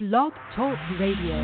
Blog Talk Radio.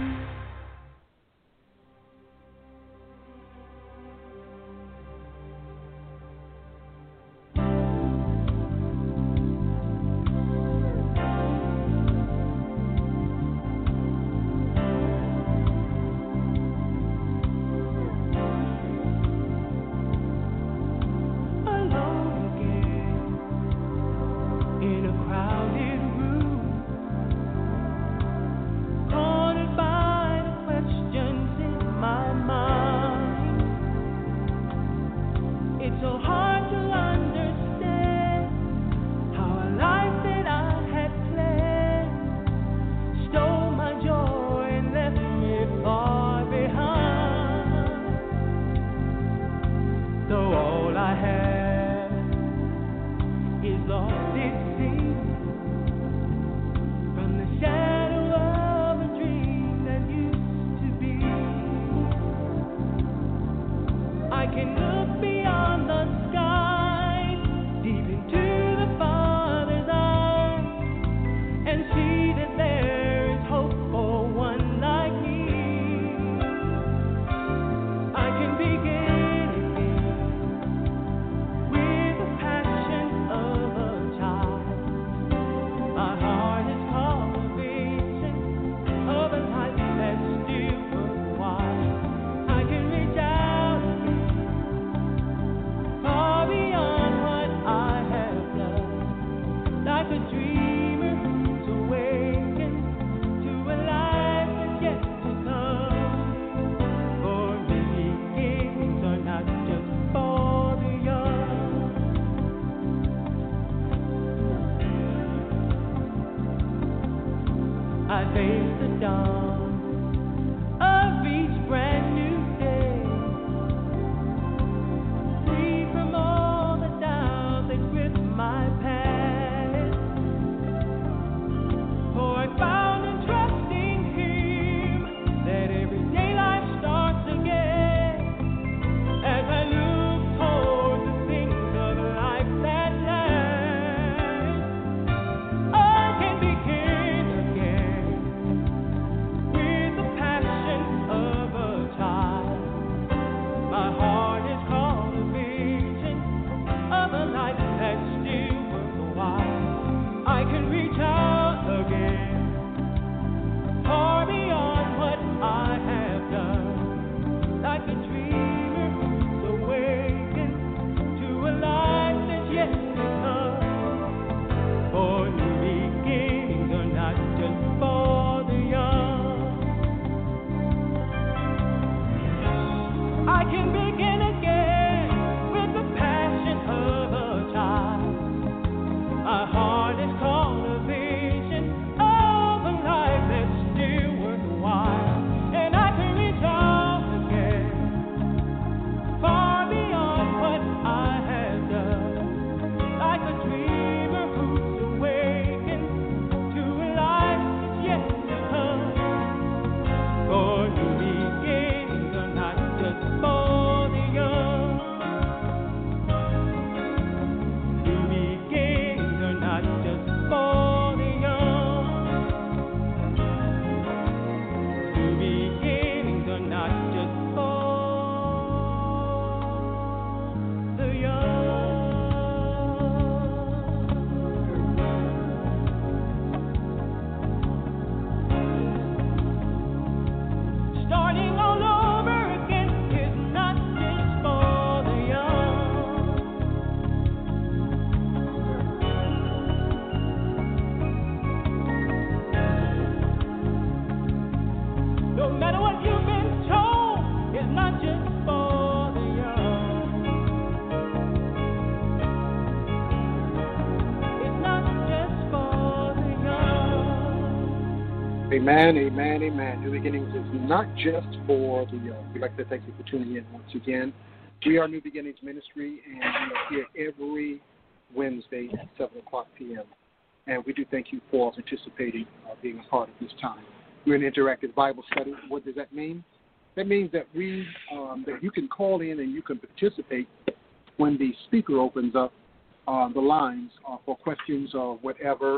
Amen, amen, amen. New Beginnings is not just for the young. We'd like to thank you for tuning in once again. We are New Beginnings Ministry, and we are here every Wednesday at 7 o'clock p.m. And we do thank you for participating, being a part of this time. We're an interactive Bible study. What does that mean? That means that that you can call in and you can participate when the speaker opens up the lines for questions or whatever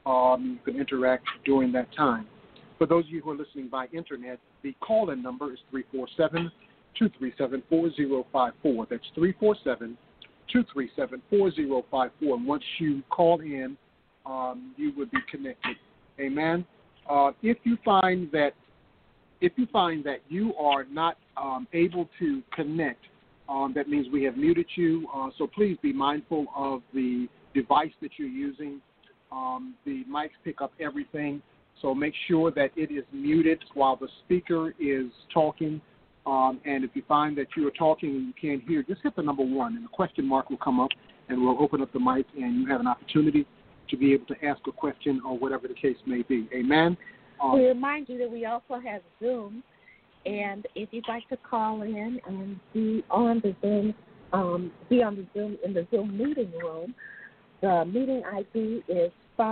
You can interact during that time. For those of you who are listening by internet, the call-in number is 347-237-4054. That's 347-237-4054. And once you call in, you would be connected. Amen. If you find that you are not able to connect, that means we have muted you. So please be mindful of the device that you're using. The mics pick up everything, so make sure that it is muted while the speaker is talking. And if you find that you are talking and you can't hear, just hit the number 1, and the question mark will come up, and we'll open up the mic, and you have an opportunity to be able to ask a question or whatever the case may be. Amen. We remind you that we also have Zoom, and if you'd like to call in and be on the Zoom, in the Zoom meeting room, the meeting ID is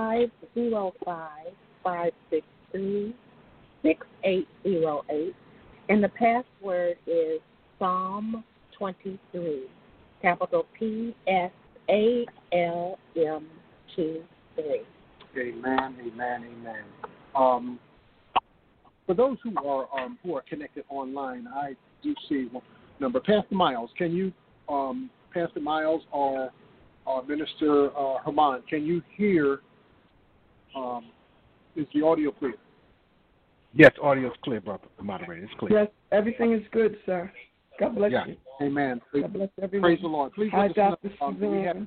505-563-6808, and the password is Psalm 23, capital PSALM23. Amen, amen, amen. For those who are connected online, I do see one number. Pastor Miles, can you, Pastor Miles or Minister Herman, can you hear? Is the audio clear? Yes, audio is clear, brother. The moderator, it's clear. Yes, everything is good, sir. God bless you. Amen. God bless everyone. Praise the Lord. Please Hi, let us Dr. know.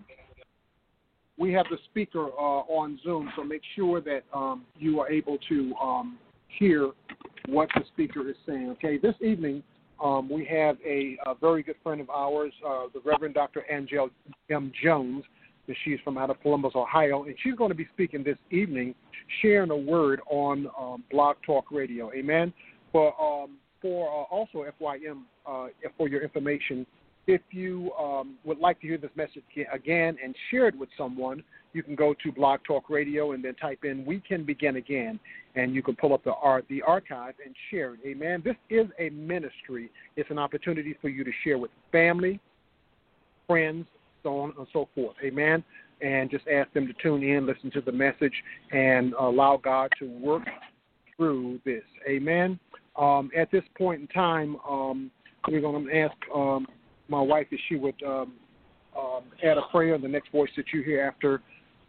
We have the speaker on Zoom, so make sure that you are able to hear what the speaker is saying. Okay, this evening we have a very good friend of ours, the Reverend Dr. Angel M. Jones. She's from out of Columbus, Ohio, and she's going to be speaking this evening, sharing a word on Blog Talk Radio. Amen. For also FYM, for your information, if you would like to hear this message again and share it with someone, you can go to Blog Talk Radio and then type in "We Can Begin Again," and you can pull up the archive and share it. Amen. This is a ministry. It's an opportunity for you to share with family, friends, so on and so forth. Amen. And just ask them to tune in, listen to the message, and allow God to work through this. Amen. At this point in time, we're going to ask my wife if she would add a prayer. The next voice that you hear after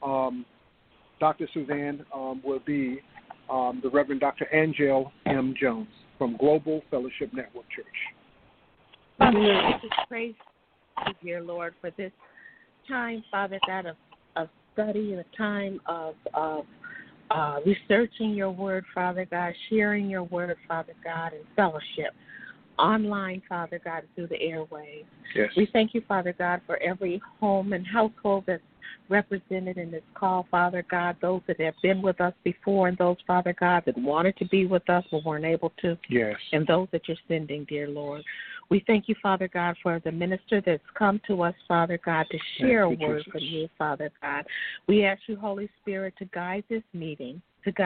Dr. Suzanne will be the Reverend Dr. Angel M. Jones from Global Fellowship Network Church. Father, we just praise you, dear Lord, for this time, Father God, of study and a time of researching your word, Father God, sharing your word, Father God, and fellowship online, Father God, through the airwaves. Yes. We thank you, Father God, for every home and household that's represented in this call, Father God, those that have been with us before and those, Father God, that wanted to be with us but weren't able to. Yes. And those that you're sending, dear Lord. We thank you, Father God, for the minister that's come to us, Father God, to share a word from you, Father God. We ask you, Holy Spirit, to guide this meeting,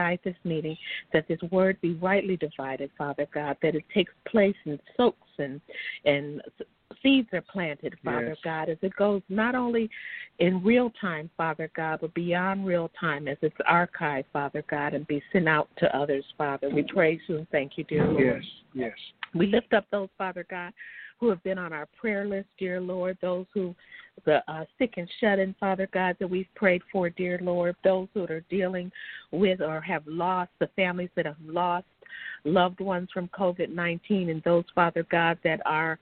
that this word be rightly divided, Father God, that it takes place and soaks and seeds are planted, Father God, as it goes not only in real time, Father God, but beyond real time as it's archived, Father God, and be sent out to others, Father. We praise you and thank you, dear Lord. Yes. We lift up those, Father God, who have been on our prayer list, dear Lord, those who, the sick and shut-in, Father God, that we've prayed for, dear Lord, those who are dealing with or have lost, the families that have lost loved ones from COVID-19, and those, Father God, that are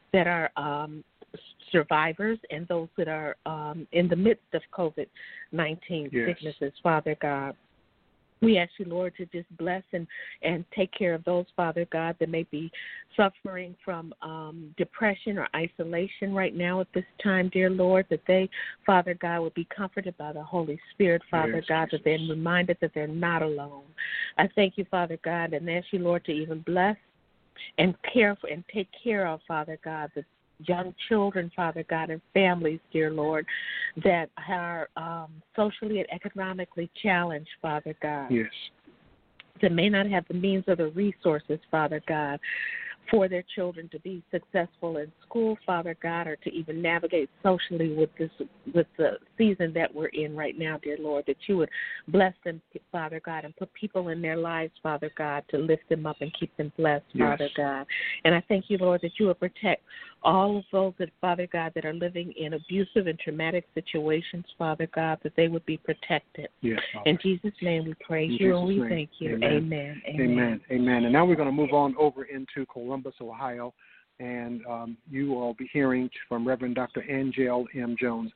survivors and those that are in the midst of COVID-19 sicknesses, Father God. We ask you, Lord, to just bless and take care of those, Father God, that may be suffering from depression or isolation right now at this time, dear Lord, that they, Father God, will be comforted by the Holy Spirit, Father God, that they're reminded that they're not alone. I thank you, Father God, and ask you, Lord, to even bless and care for and take care of, Father God, the young children, Father God, and families, dear Lord, that are socially and economically challenged, Father God. Yes. That may not have the means or the resources, Father God. for their children to be successful in school, Father God, or to even navigate socially with the season that we're in right now, dear Lord, that you would bless them, Father God, and put people in their lives, Father God, to lift them up and keep them blessed, Father God. And I thank you, Lord, that you would protect all of those that, Father God, that are living in abusive and traumatic situations, Father God, that they would be protected. Yes, Father. In Jesus' name we praise you and we thank you. Amen. Amen. Amen. And now we're going to move on over into Columbus, Ohio, and you will be hearing from Reverend Dr. Angel M. Jones.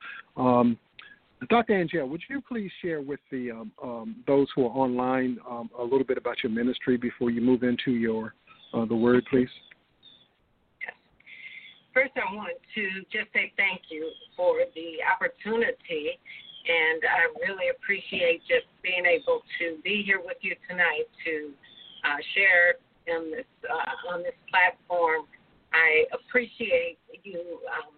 Dr. Angel, would you please share with the those who are online a little bit about your ministry before you move into your the word, please? Yes. First, I want to just say thank you for the opportunity, and I really appreciate just being able to be here with you tonight to share in this on this platform. I appreciate you,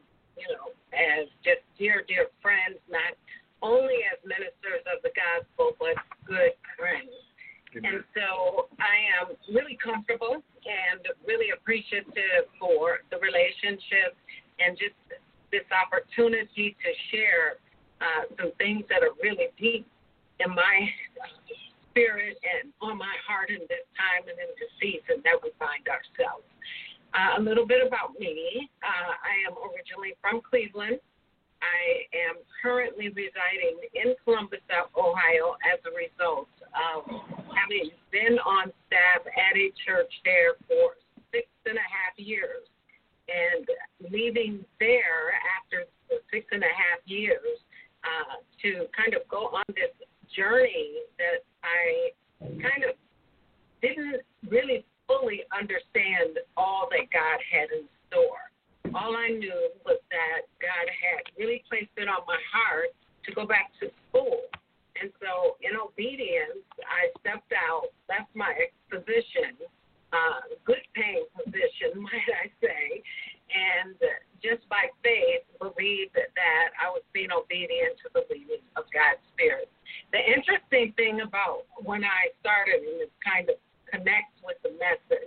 as just dear friends, not only as ministers of the gospel, but good friends. Amen. And so I am really comfortable and really appreciative for the relationship and just this opportunity to share some things that are really deep in my spirit and on my heart in this time and in this season that we find ourselves. A little bit about me. I am originally from Cleveland. I am currently residing in Columbus, Ohio, as a result of having been on staff at a church there for 6.5 years. And leaving there after the 6.5 years to kind of go on this journey that I kind of didn't really fully understand all that God had in store. All I knew was that God had really placed it on my heart to go back to school. And so in obedience, I stepped out, left my position, good paying position, might I say, and just by faith believed that I was being obedient to the leading of God's Spirit. The interesting thing about when I started, and it kind of connects with the message,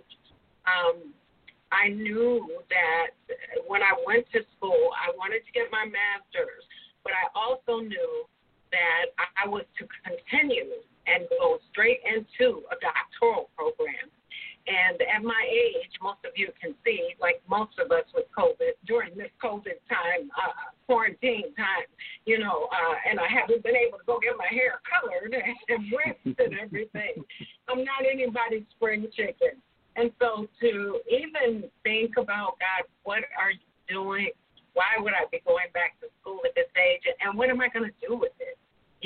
I knew that when I went to school, I wanted to get my master's, but I also knew that I was to continue and go straight into a doctoral program. And at my age, most of you can see, like most of us with COVID, during this COVID time, quarantine time, and I haven't been able to go get my hair colored and rinsed and everything. I'm not anybody's spring chicken. And so to even think about, God, what are you doing? Why would I be going back to school at this age? And what am I going to do with it?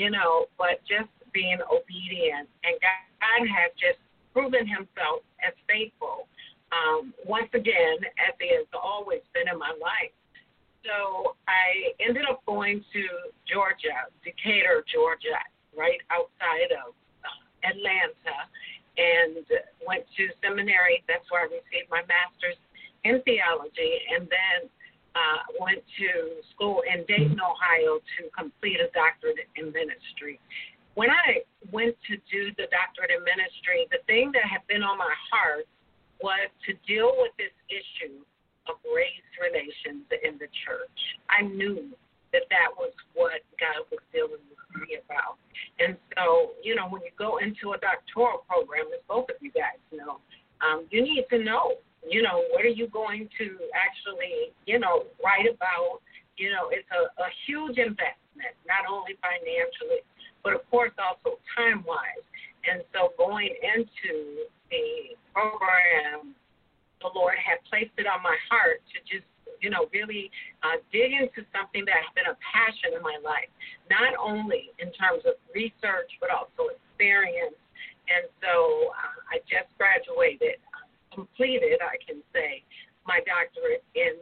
But just being obedient. And God has just proven himself as faithful, once again, as he has always been in my life. So I ended up going to Georgia, Decatur, Georgia, right outside of Atlanta, and went to seminary. That's where I received my master's in theology, and then went to school in Dayton, Ohio, to complete a doctorate in ministry. When I went to do the doctorate in ministry, the thing that had been on my heart was to deal with this issue of race relations in the church. I knew that was what God was dealing with me about. And so, when you go into a doctoral program, as both of you guys know, you need to know, what are you going to actually, write about? It's a huge investment, not only financially, but of course also time-wise. And so going into the program, the Lord had placed it on my heart to just, really dig into something that has been a passion in my life, not only in terms of research, but also experience. And so I just graduated, completed, I can say, my doctorate in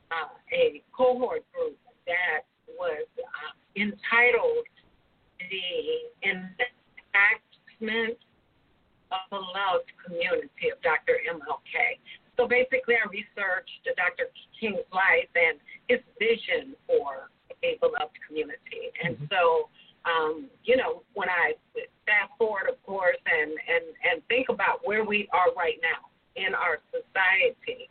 a cohort group that was entitled The Enactment of the Beloved Community of Dr. MLK. So basically I researched Dr. King's life and his vision for a beloved community. And so, when I fast forward, of course, and think about where we are right now in our society,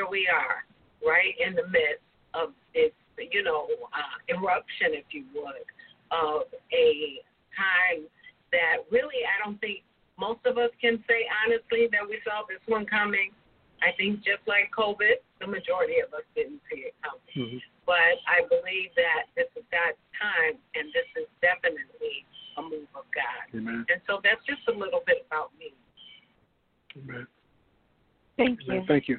here we are, right in the midst of this, eruption, if you would, of a time that really I don't think most of us can say honestly that we saw this one coming. I think just like COVID, the majority of us didn't see it coming. Mm-hmm. But I believe that this is God's time, and this is definitely a move of God. Amen. And so that's just a little bit about me. Amen. Thank you. Amen. Thank you.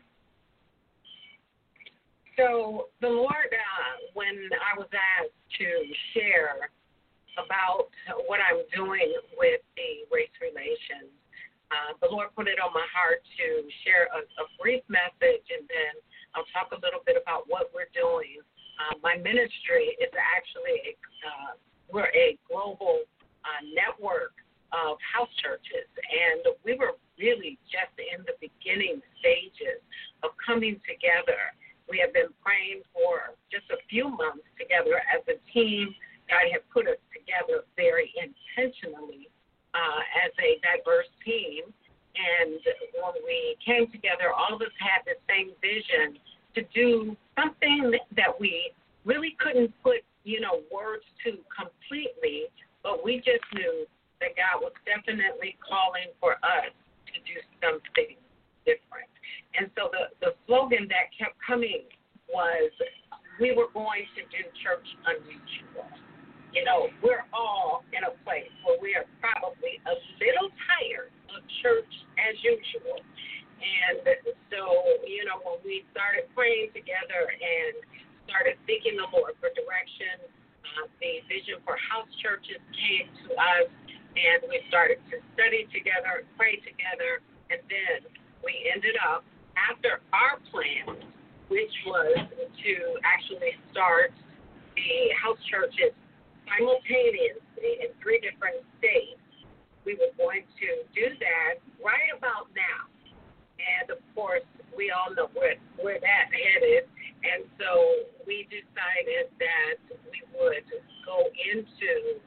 So the Lord, when I was asked to share about what I'm doing with the race relations, the Lord put it on my heart to share a brief message, and then I'll talk a little bit about what we're doing. My ministry is actually we're a global network of house churches, and we were really just in the beginning stages of coming together. We have been praying for just a few months together as a team. God had put us together very intentionally as a diverse team. And when we came together, all of us had the same vision to do something that we really couldn't put, words to completely, but we just knew that God was definitely calling for us to do something different. And so the slogan that kept coming was, we were going to do church unusual. We're all in a place where we are probably a little tired of church as usual. And so, when we started praying together and started seeking the Lord for direction, the vision for house churches came to us, and we started to study together, pray together, and then we ended up, after our plan, which was to actually start the house churches simultaneously in 3 different states, we were going to do that right about now. And, of course, we all know where that headed. And so we decided that we would go into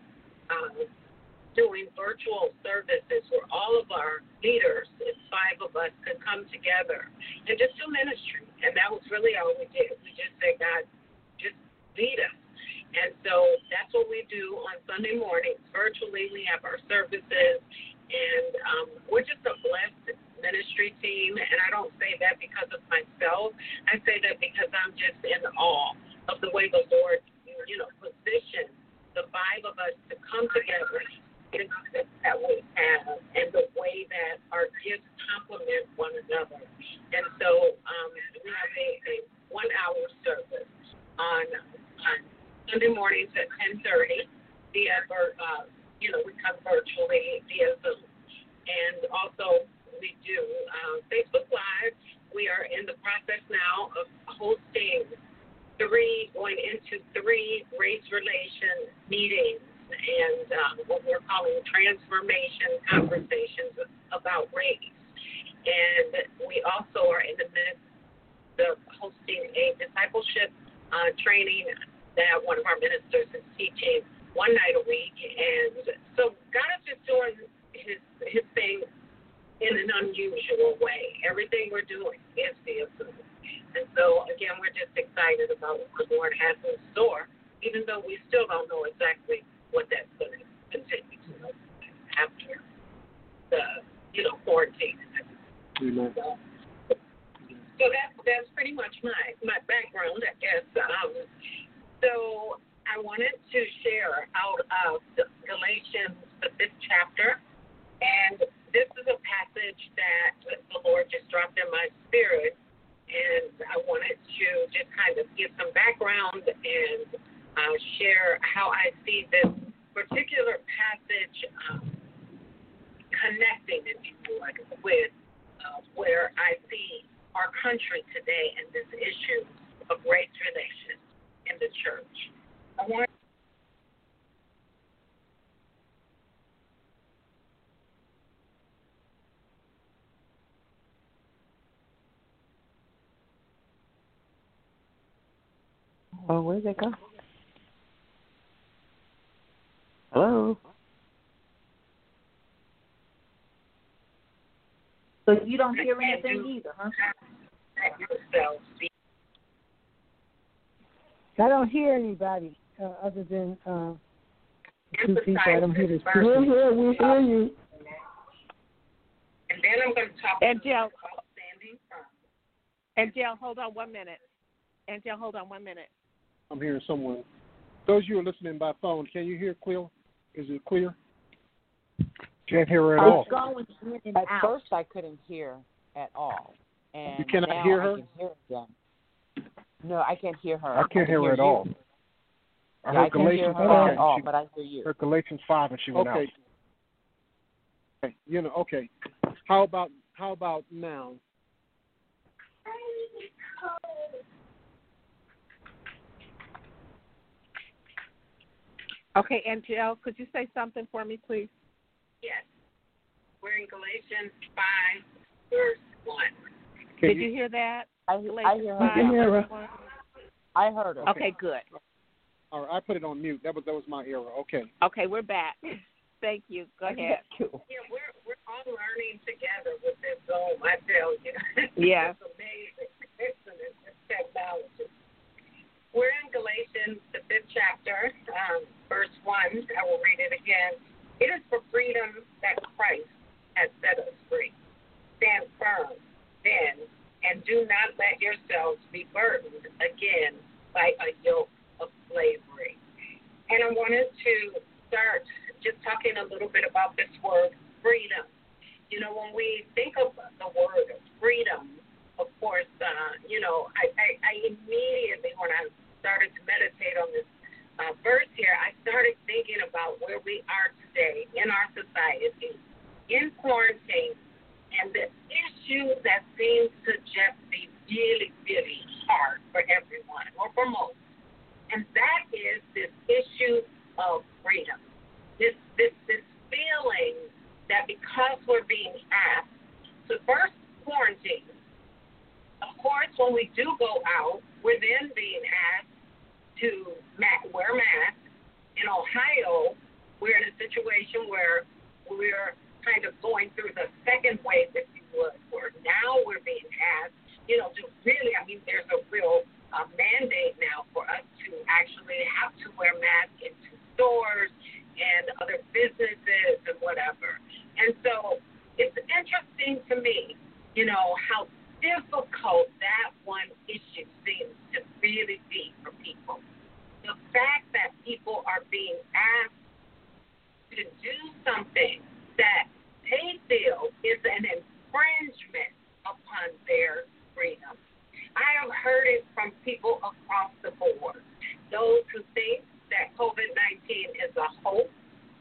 doing virtual services where all of our leaders, 5 of us, could come together and just do ministry. And that was really all we did. We just said, God, just lead us. And so that's what we do on Sunday mornings. Virtually, we have our services, and we're just a blessed ministry team. And I don't say that because of myself. I say that because I'm just in awe of the way the Lord, positioned the 5 of us to come together in the gifts that we have and the way that our gifts complement one another. And so we have a 1-hour service on Sunday mornings at 10:30 via, we come virtually via Zoom. And also we do Facebook Live. We are in the process now of hosting going into 3 race relation meetings and what we're calling transformation conversations about race. And we also are in the midst of hosting a discipleship training that one of our ministers is teaching 1 night a week. And so God is just doing his thing in an unusual way. Everything we're doing is via Zoom. And so, again, we're just excited about what the Lord has in store, even though we still don't know exactly what that's going to continue to look like after the, quarantine. Amen. So that's pretty much my background, I guess. So I wanted to share out of Galatians, the 5th chapter, and this is a passage that the Lord just dropped in my spirit, and I wanted to just kind of give some background and share how I see this particular passage connecting, if you would, with where I see our country today and this issue of race relations in the church. I want Oh, where'd they go? Hello? So you don't hear anything either, huh? let yourselves be. I don't hear anybody other than two people. I don't hear this person. We hear you. And then I'm going to talk about standing firm. Angel, hold on 1 minute. Angel, hold on 1 minute. I'm hearing someone. Those of you who are listening by phone, can you hear clear? Is it clear? Can't hear her at all. At first, I couldn't hear at all. And you cannot now hear her? I can hear again. No, I can't hear her. I can't hear her at all. I Yeah, heard I can't hear Galatians her 5. at all, but I hear you. Heard Galatians 5 and she went out. Okay. Okay. How about now? Okay, Angel, could you say something for me, please? Yes. We're in Galatians 5, verse 1. Did you hear that? I hear her. I heard her. Okay, good. All right, I put it on mute. That was my error. Okay. Okay, we're back. Thank you. Go ahead. Yeah, we're all learning together with this Zoom, I tell you. Yeah. It's amazing. Excellent technology. We're in Galatians, the 5th chapter, verse 1. I will read it again. It is for freedom that Christ has set us free. Stand firm, then, and do not let yourselves be burdened again by a yoke of slavery. And I wanted to start just talking a little bit about this word freedom. You know, when we think of the word freedom, of course, I immediately, when I started to meditate on this verse here, I started thinking about where we are today in our society, in quarantine, and the issue that seems to just be really, really hard for everyone, or for most, and that is this issue of freedom. This feeling that because we're being asked to first quarantine, of course, when we do go out, we're then being asked to wear masks. In Ohio, we're in a situation where we're kind of going through the second wave, if you would, where now we're being asked, to really, there's a real mandate now for us to actually have to wear masks into stores and other businesses and whatever. And so it's interesting to me, how difficult that one issue seems to really be for people. The fact that people are being asked to do something that they feel is an infringement upon their freedom. I have heard it from people across the board. Those who think that COVID-19 is a hoax,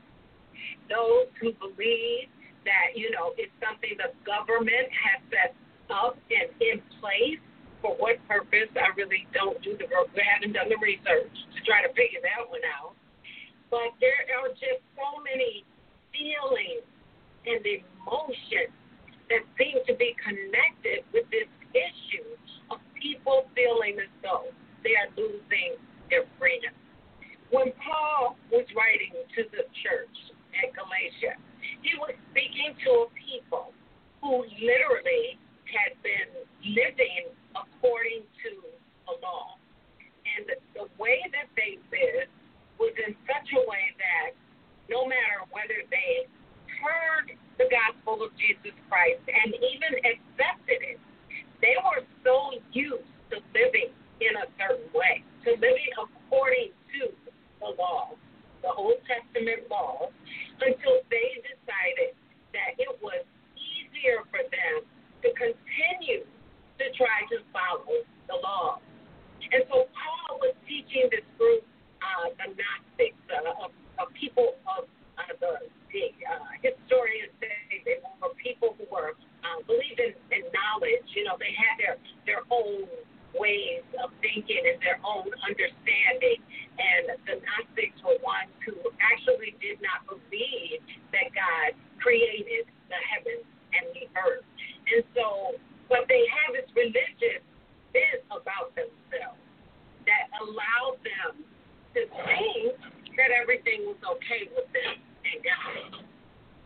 those who believe that, it's something the government has set up and in place. For what purpose? I really don't we haven't done the research to try to figure that one out. But there are just so many feelings and emotions that seem to be connected with this issue of people feeling as though they are losing their freedom. When Paul was writing to the church at Galatia, he was speaking to a people who literally had been living according to the law. And the way that they lived was in such a way that no matter whether they heard the gospel of Jesus Christ and even accepted it, they were so used to living in a certain way, to living according to the law, the Old Testament laws, until they decided that it was easier for them to continue to try to follow the law. And so Paul was teaching this group, the Gnostics, of people of the historians say they were people who were believed in knowledge. They had their own ways of thinking and their own understanding. And the Gnostics were ones who actually did not believe that God created the heavens and the earth. And so, but they have this religious bent about themselves that allowed them to think that everything was okay with them and God.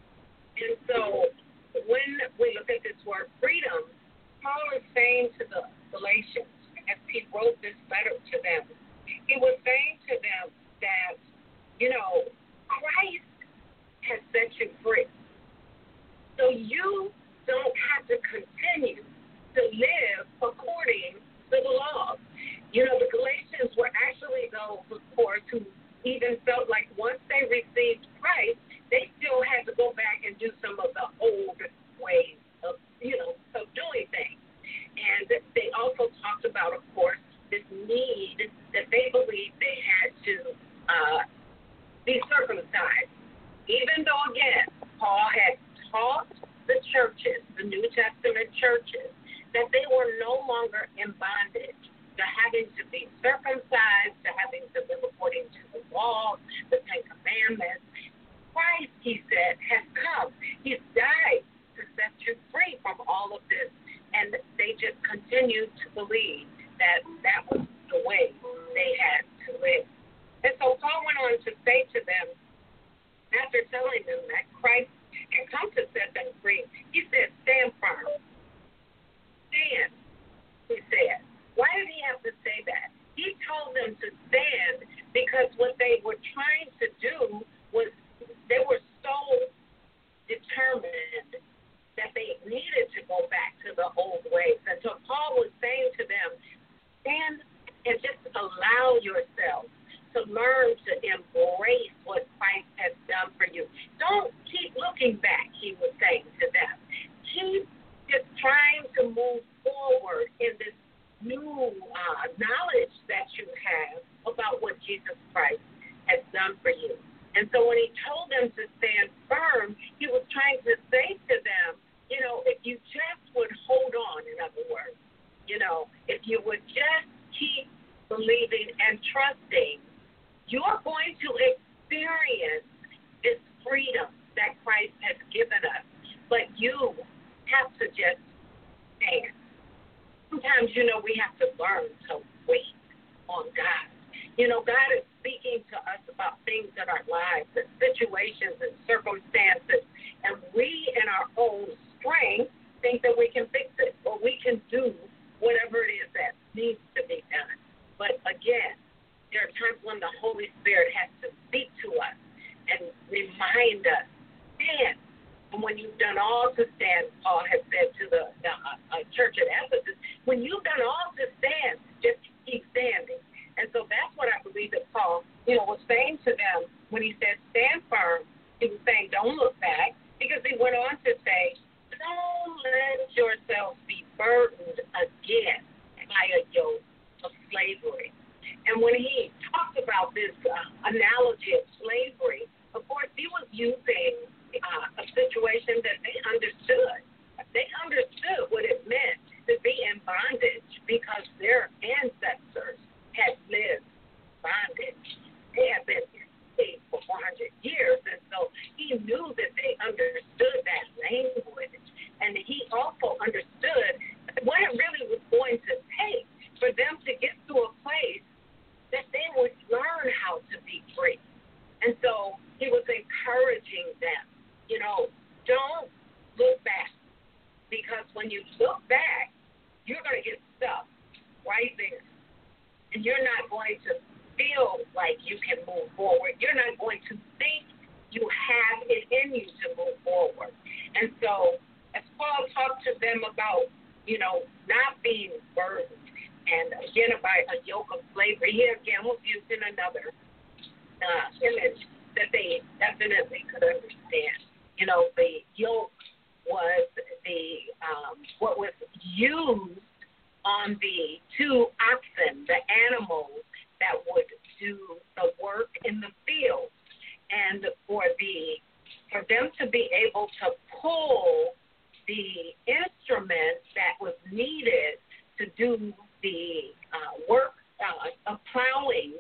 And so when we look at this word freedom, Paul is saying to the wrote this letter to them, he was saying to them that, Christ has set you free. So you don't have to continue to live according to the law. The Galatians were actually those, of course, who even felt like once they received Christ, they still had to go back and do some of the old ways of doing things. And they also talked about, of course, this need that they believed they had to be circumcised. Even though, again, Paul had taught the churches, the New Testament churches, that they were no longer in bondage to having to be circumcised, to having to live according to the law, the Ten Commandments. Christ, he said, has come. He's died to set you free from all of this. And they just continued to believe that that was the way they had to live. And so Paul went on to say to them, after telling them that Christ had come to set them free, he said, stand firm. Stand, he said. Why did he have to say that? He told them to stand because what they were trying to do was they were so determined that they needed to go back to the old ways. And so Paul was saying to them, stand and just allow yourself to learn to embrace what Christ has done for you. Don't keep looking back, he was saying to them. Keep just trying to move forward in this new knowledge that you have about what Jesus Christ has done for you. And so when he told them to stand firm, he was trying to say to them, if you just would hold on, in other words, if you would just keep believing and trusting, you're going to experience this freedom that Christ has given us. But you have to just stand. Sometimes, we have to learn to wait on God. God is speaking to us about things in our lives, and situations and circumstances, and we in our own strength think that we can fix it or we can do whatever it is that needs to be done. But again, there are times when the Holy Spirit has to speak to us and remind us, stand. And when you've done all to stand, Paul has said to the church at Ephesus, when you've done all to stand, just keep standing. And so that's what I believe that Paul, was saying to them when he said stand firm. He was saying don't look back, because he went on to say, don't let yourselves be burdened again by a yoke of slavery. And when he talked about this analogy of slavery, of course, he was using a situation that they understood. They understood what it meant to be in bondage because their ancestors had lived bondage. They had been enslaved for 400 years, and so he knew that they understood that language. And he also understood what it really was going to take for them to get to a place that they would learn how to be free. And so he was encouraging them, don't look back, because when you look back, you're going to get stuck right there. And you're not going to feel like you can move forward. You're not going to think you have it in you to move forward. And so as Paul talked to them about, not being burdened, and again about a yoke of slavery, here again was using another image that they definitely could understand. The yoke was what was used on the two oxen, the animals that would do the work in the field, and for them to be able to pull the instrument that was needed to do the work of plowing.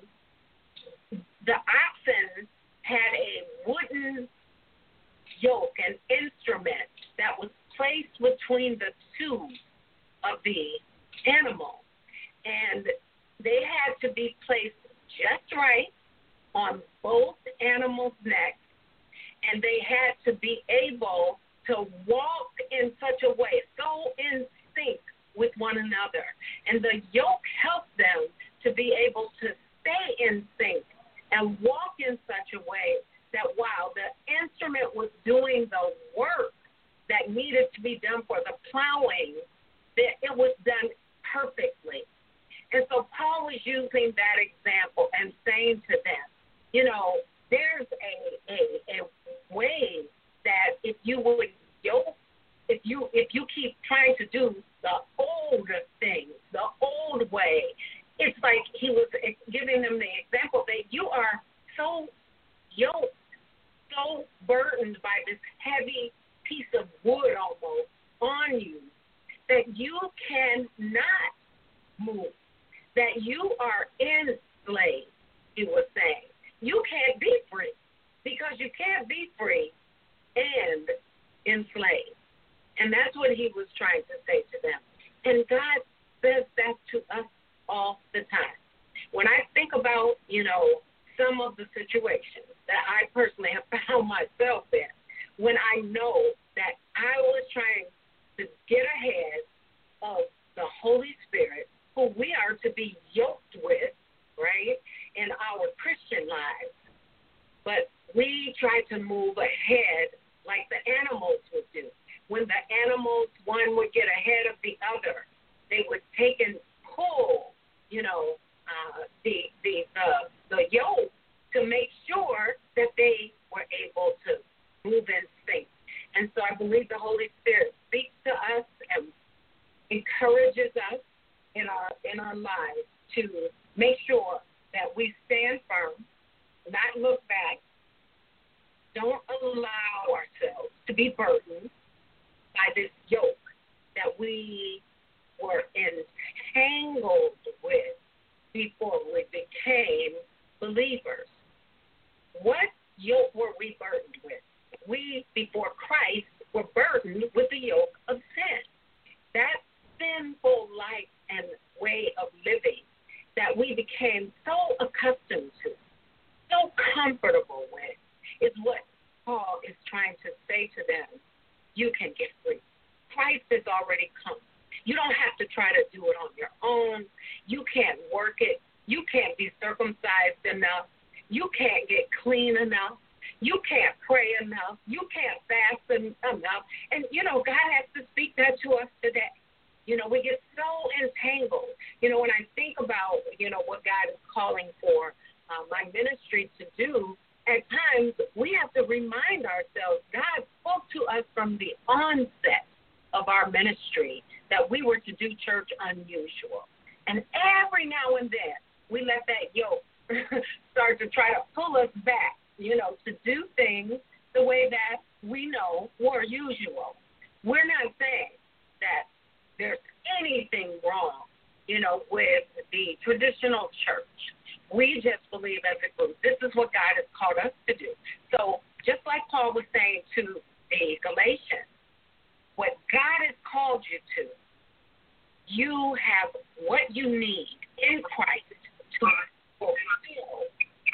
The oxen had a wooden yoke, an instrument that was placed between the two of the animal, and they had to be placed just right on both animals' necks, and they had to be able to walk in such a way, so in sync with one another. And the yoke helped them to be able to stay in sync and walk in such a way that while the instrument was doing the work that needed to be done for the plowing, that it was done perfectly. And so Paul was using that example and saying to them, you know, there's a way that if you would yoke, if you keep trying to do the old things, the old way, it's like he was giving them the example that you are so yoked, so burdened by this heavy piece of wood almost on you that you cannot move, that you are enslaved, he was saying. You can't be free because you can't be free and enslaved. And that's what he was trying to say to them. And God says that to us all the time. When I think about, you know, some of the situations that I personally have found myself in, when I know that I was trying to get ahead of the Holy Spirit, who we are to be yoked with, right, in our Christian lives, but we try to move ahead like the animals would do. When the animals, one would get ahead of the other, they would take and pull, you know, the yoke to make sure that they were able to move in sync. And so I believe the Holy Spirit speaks to us and encourages us in our lives to make sure that we stand firm, not look back, don't allow ourselves to be burdened by this yoke that we were entangled with before we became believers. What yoke were we burdened with? We, before Christ, were burdened with the yoke of sin. That sinful life and way of living that we became so accustomed to, so comfortable with, is what Paul is trying to say to them. You can get free. Christ has already come. You don't have to try to do it on your own. You can't work it. You can't be circumcised enough. You can't get clean enough. You can't pray enough. You can't fast enough. And, you know, God has to speak that to us today. You know, we get so entangled. You know, when I think about, you know, what God is calling for my ministry to do, at times we have to remind ourselves God spoke to us from the onset of our ministry that we were to do church unusual. And every now and then we let that yoke start to try to pull us back, you know, to do things the way that we know were usual. We're not saying that there's anything wrong, you know, with the traditional church. We just believe as a group, this is what God has called us to do. So just like Paul was saying to the Galatians, what God has called you to, you have what you need in Christ to fulfill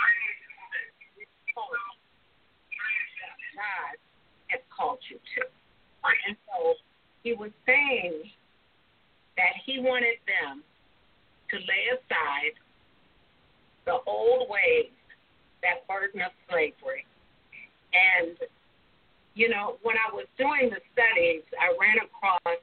God has called you to. And so he was saying that he wanted them to lay aside the old ways, that burden of slavery. And, you know, when I was doing the studies, I ran across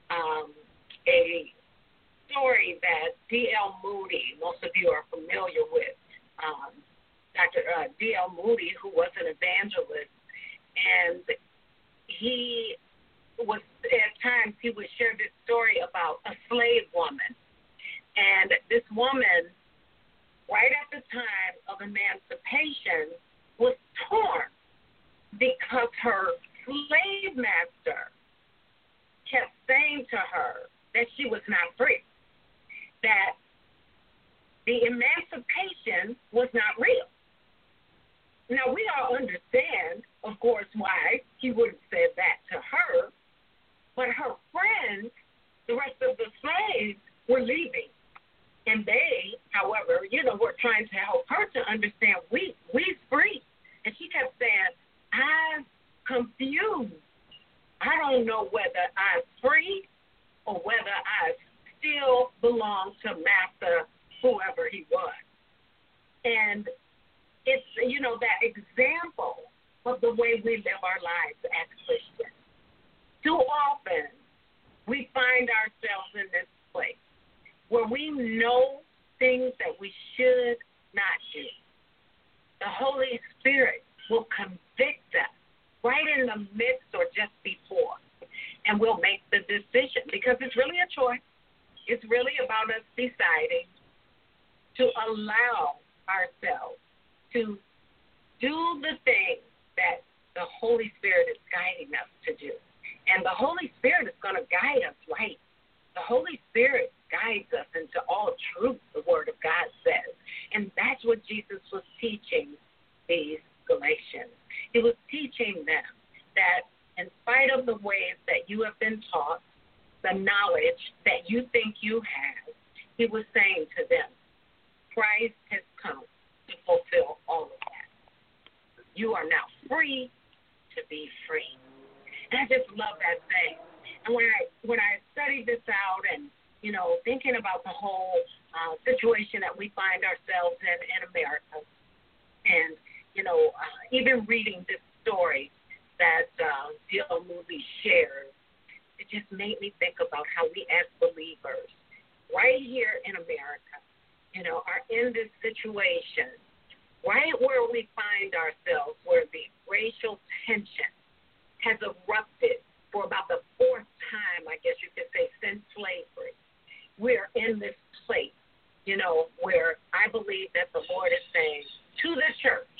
a story that D.L. Moody, most of you are familiar with, Dr. D.L. Moody, who was an evangelist, and he was, at times, he would share this story about a slave woman. And this woman, right at the time of emancipation, was torn because her slave master kept saying to her that she was not free, that the emancipation was not real. Now, we all understand, of course, why he would have said that to her, but her friends, the rest of the slaves, were leaving. And they, however, you know, were trying to help her to understand we's free. And she kept saying, I'm confused. I don't know whether I'm free or whether I still belong to Master, whoever he was. And it's, that example of the way we live our lives as Christians. Too often, we find ourselves in this place where we know things that we should not do. The Holy Spirit will convict us right in the midst or just before, and we'll make the decision because it's really a choice. It's really about us deciding to allow ourselves to do the thing that the Holy Spirit is guiding us to do. And the Holy Spirit is going to guide us right. The Holy Spirit guides us into all truth, the Word of God says. And that's what Jesus was teaching these Galatians. He was teaching them that in spite of the ways that you have been taught, the knowledge that you think you have, he was saying to them, Christ has come to fulfill all of that. You are now free to be free. And I just love that thing. And when I studied this out and, thinking about the whole situation that we find ourselves in America, and, even reading this story that D.L. Moody shared, it just made me think about how we as believers right here in America, are in this situation, right where we find ourselves, where the racial tension has erupted for about the fourth time, I guess you could say, since slavery. We're in this place, where I believe that the Lord is saying to the church,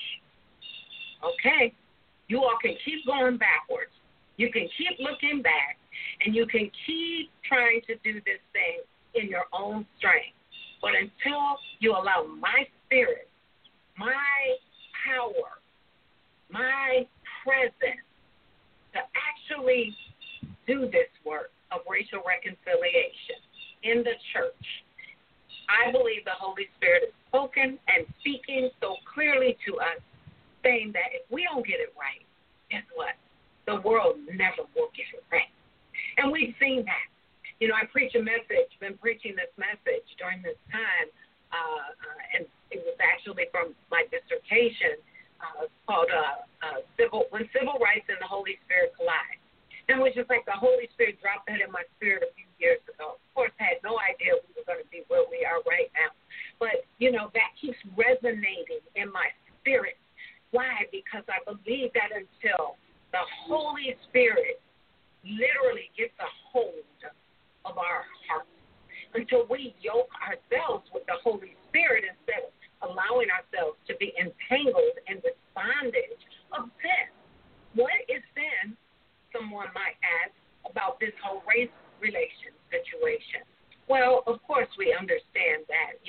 okay, you all can keep going backwards. You can keep looking back, and you can keep trying to do this thing in your own strength. But until you allow my spirit, my power, my presence to actually do this work of racial reconciliation in the church, I believe the Holy Spirit has spoken and speaking so clearly to us, saying that if we don't get it right, guess what? The world never will get it right. And we've seen that. I been preaching this message during this time, and it was actually from my dissertation called When Civil Rights and the Holy Spirit Collide. And it was just like the Holy Spirit dropped that in my spirit a few years ago. Of course, I had no idea we were going to be where we are right now. But, that keeps resonating in my spirit. Why? Because I believe that until the Holy Spirit literally gets a hold of our hearts, until we yoke ourselves with the Holy Spirit instead of allowing ourselves to be entangled in the bondage of sin. What is sin? Someone might ask about this whole race relation situation. Well, of course we understand that,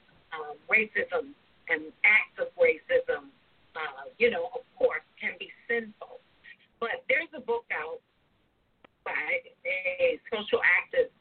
racism and acts of racism, of course, can be sinful. But there's a book out by a social activist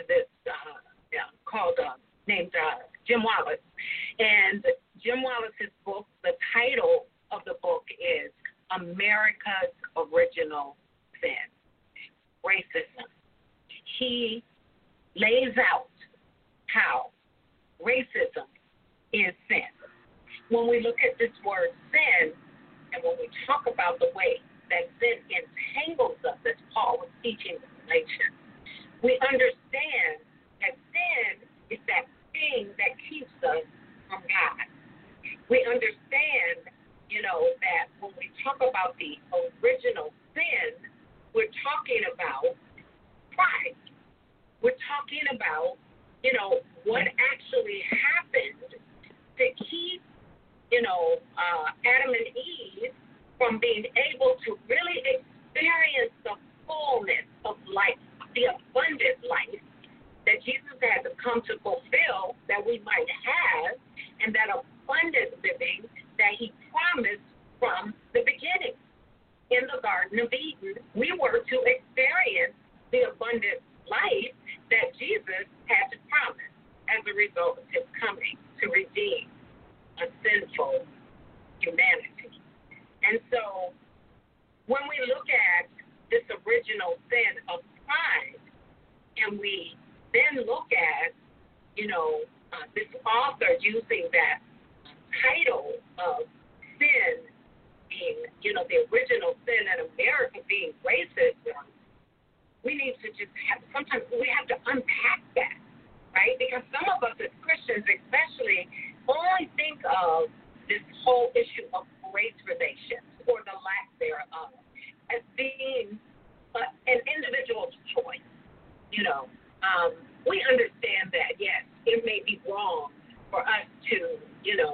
named Jim Wallace. And Jim Wallace's book, the title of the book is America's Original Sin, Racism. He lays out how racism is sin. When we look at this word sin, and when we talk about the way that sin entangles us, as Paul was teaching the Galatians, we understand that sin is that thing that keeps us from God. We understand, that when we talk about the original sin, we're talking about pride. We're talking about, what actually happened to keep, Adam and Eve from being able to really experience the fullness of life, the abundant life that Jesus had to come to fulfill, that we might have, and that abundant living that he promised from the beginning. In the Garden of Eden, we were to experience the abundant life that Jesus had to promise as a result of his coming to redeem a sinful humanity. And so when we look at this original sin of pride and we then look at, this author using that title of sin being, the original sin in America being racism, we need to just sometimes we have to unpack that, right? Because some of us as Christians especially only think of this whole issue of race relations or the lack thereof as being an individual's choice. We understand that, yes, it may be wrong for us to,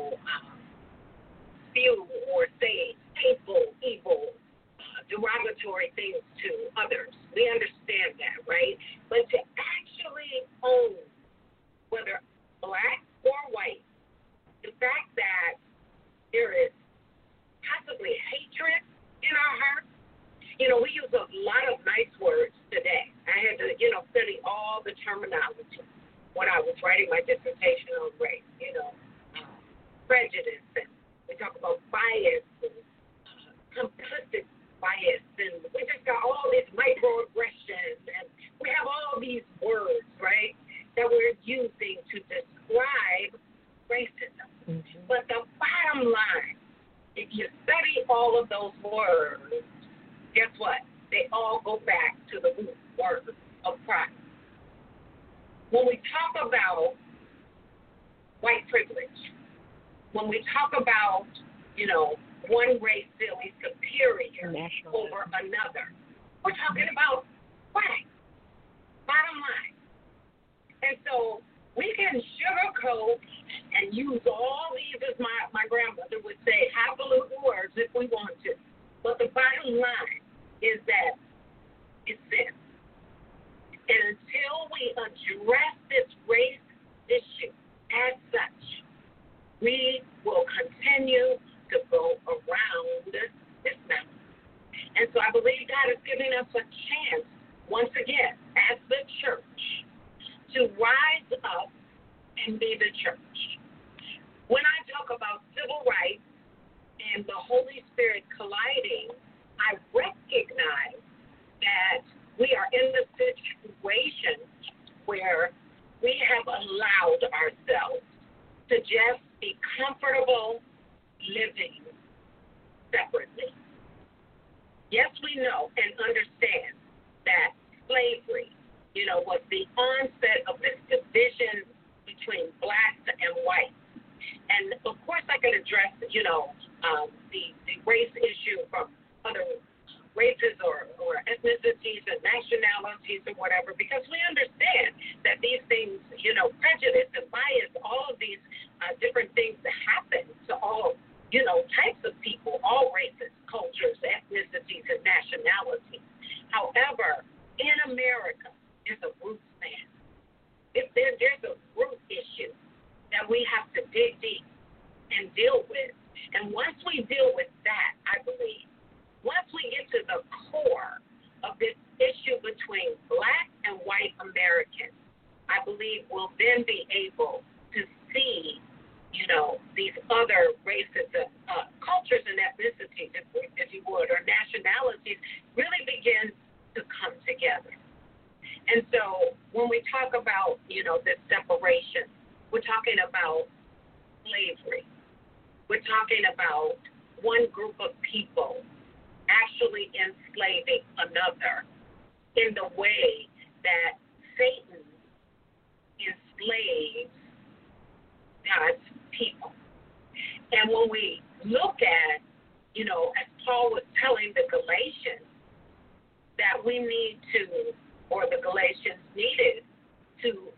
spew or say hateful, evil, derogatory things to others. We understand that, right? But to actually own, whether black or white, the fact that there is possibly hatred in our hearts. We use a lot of nice words today. I had to, study all the terminology when I was writing my dissertation on race, prejudice, and we talk about bias and complicit bias, and we just got all these microaggressions, and we have all these words, right, that we're using to describe racism. Mm-hmm. But the bottom line, if you study all of those words, guess what? They all go back to the root word of pride. When we talk about white privilege, when we talk about, one race feeling superior over another, we're talking about pride. Bottom line. And so we can sugarcoat and use all these, as my grandmother would say, highfalutin words if we want to. But the bottom line is that it's sin. And until we address this race issue as such, we will continue to go around this mountain. And so I believe God is giving us a chance, once again, as the church, to rise up and be the church. When I talk about civil rights and the Holy Spirit colliding, I recognize that we are in the situation where we have allowed ourselves to just be comfortable living separately. Yes, we know and understand that slavery, was the onset of this division between blacks and whites. And, of course, I can address, the race issue from other races or ethnicities and nationalities or whatever, because we understand that these things, prejudice and bias, all of these different things that happen to all, types of people, all races, cultures, ethnicities, and nationalities. However, in America, there's a root man. There's a root issue that we have to dig deep and deal with. And once we deal with that, I believe, once we get to the core of this issue between black and white Americans, I believe we'll then be able to see, these other races, cultures and ethnicities, if you would, or nationalities really begin to come together. And so when we talk about, this separation, we're talking about slavery. We're talking about one group of people actually enslaving another in the way that Satan enslaves God's people. And when we look at, as Paul was telling the Galatians, that we need to, or the Galatians needed to,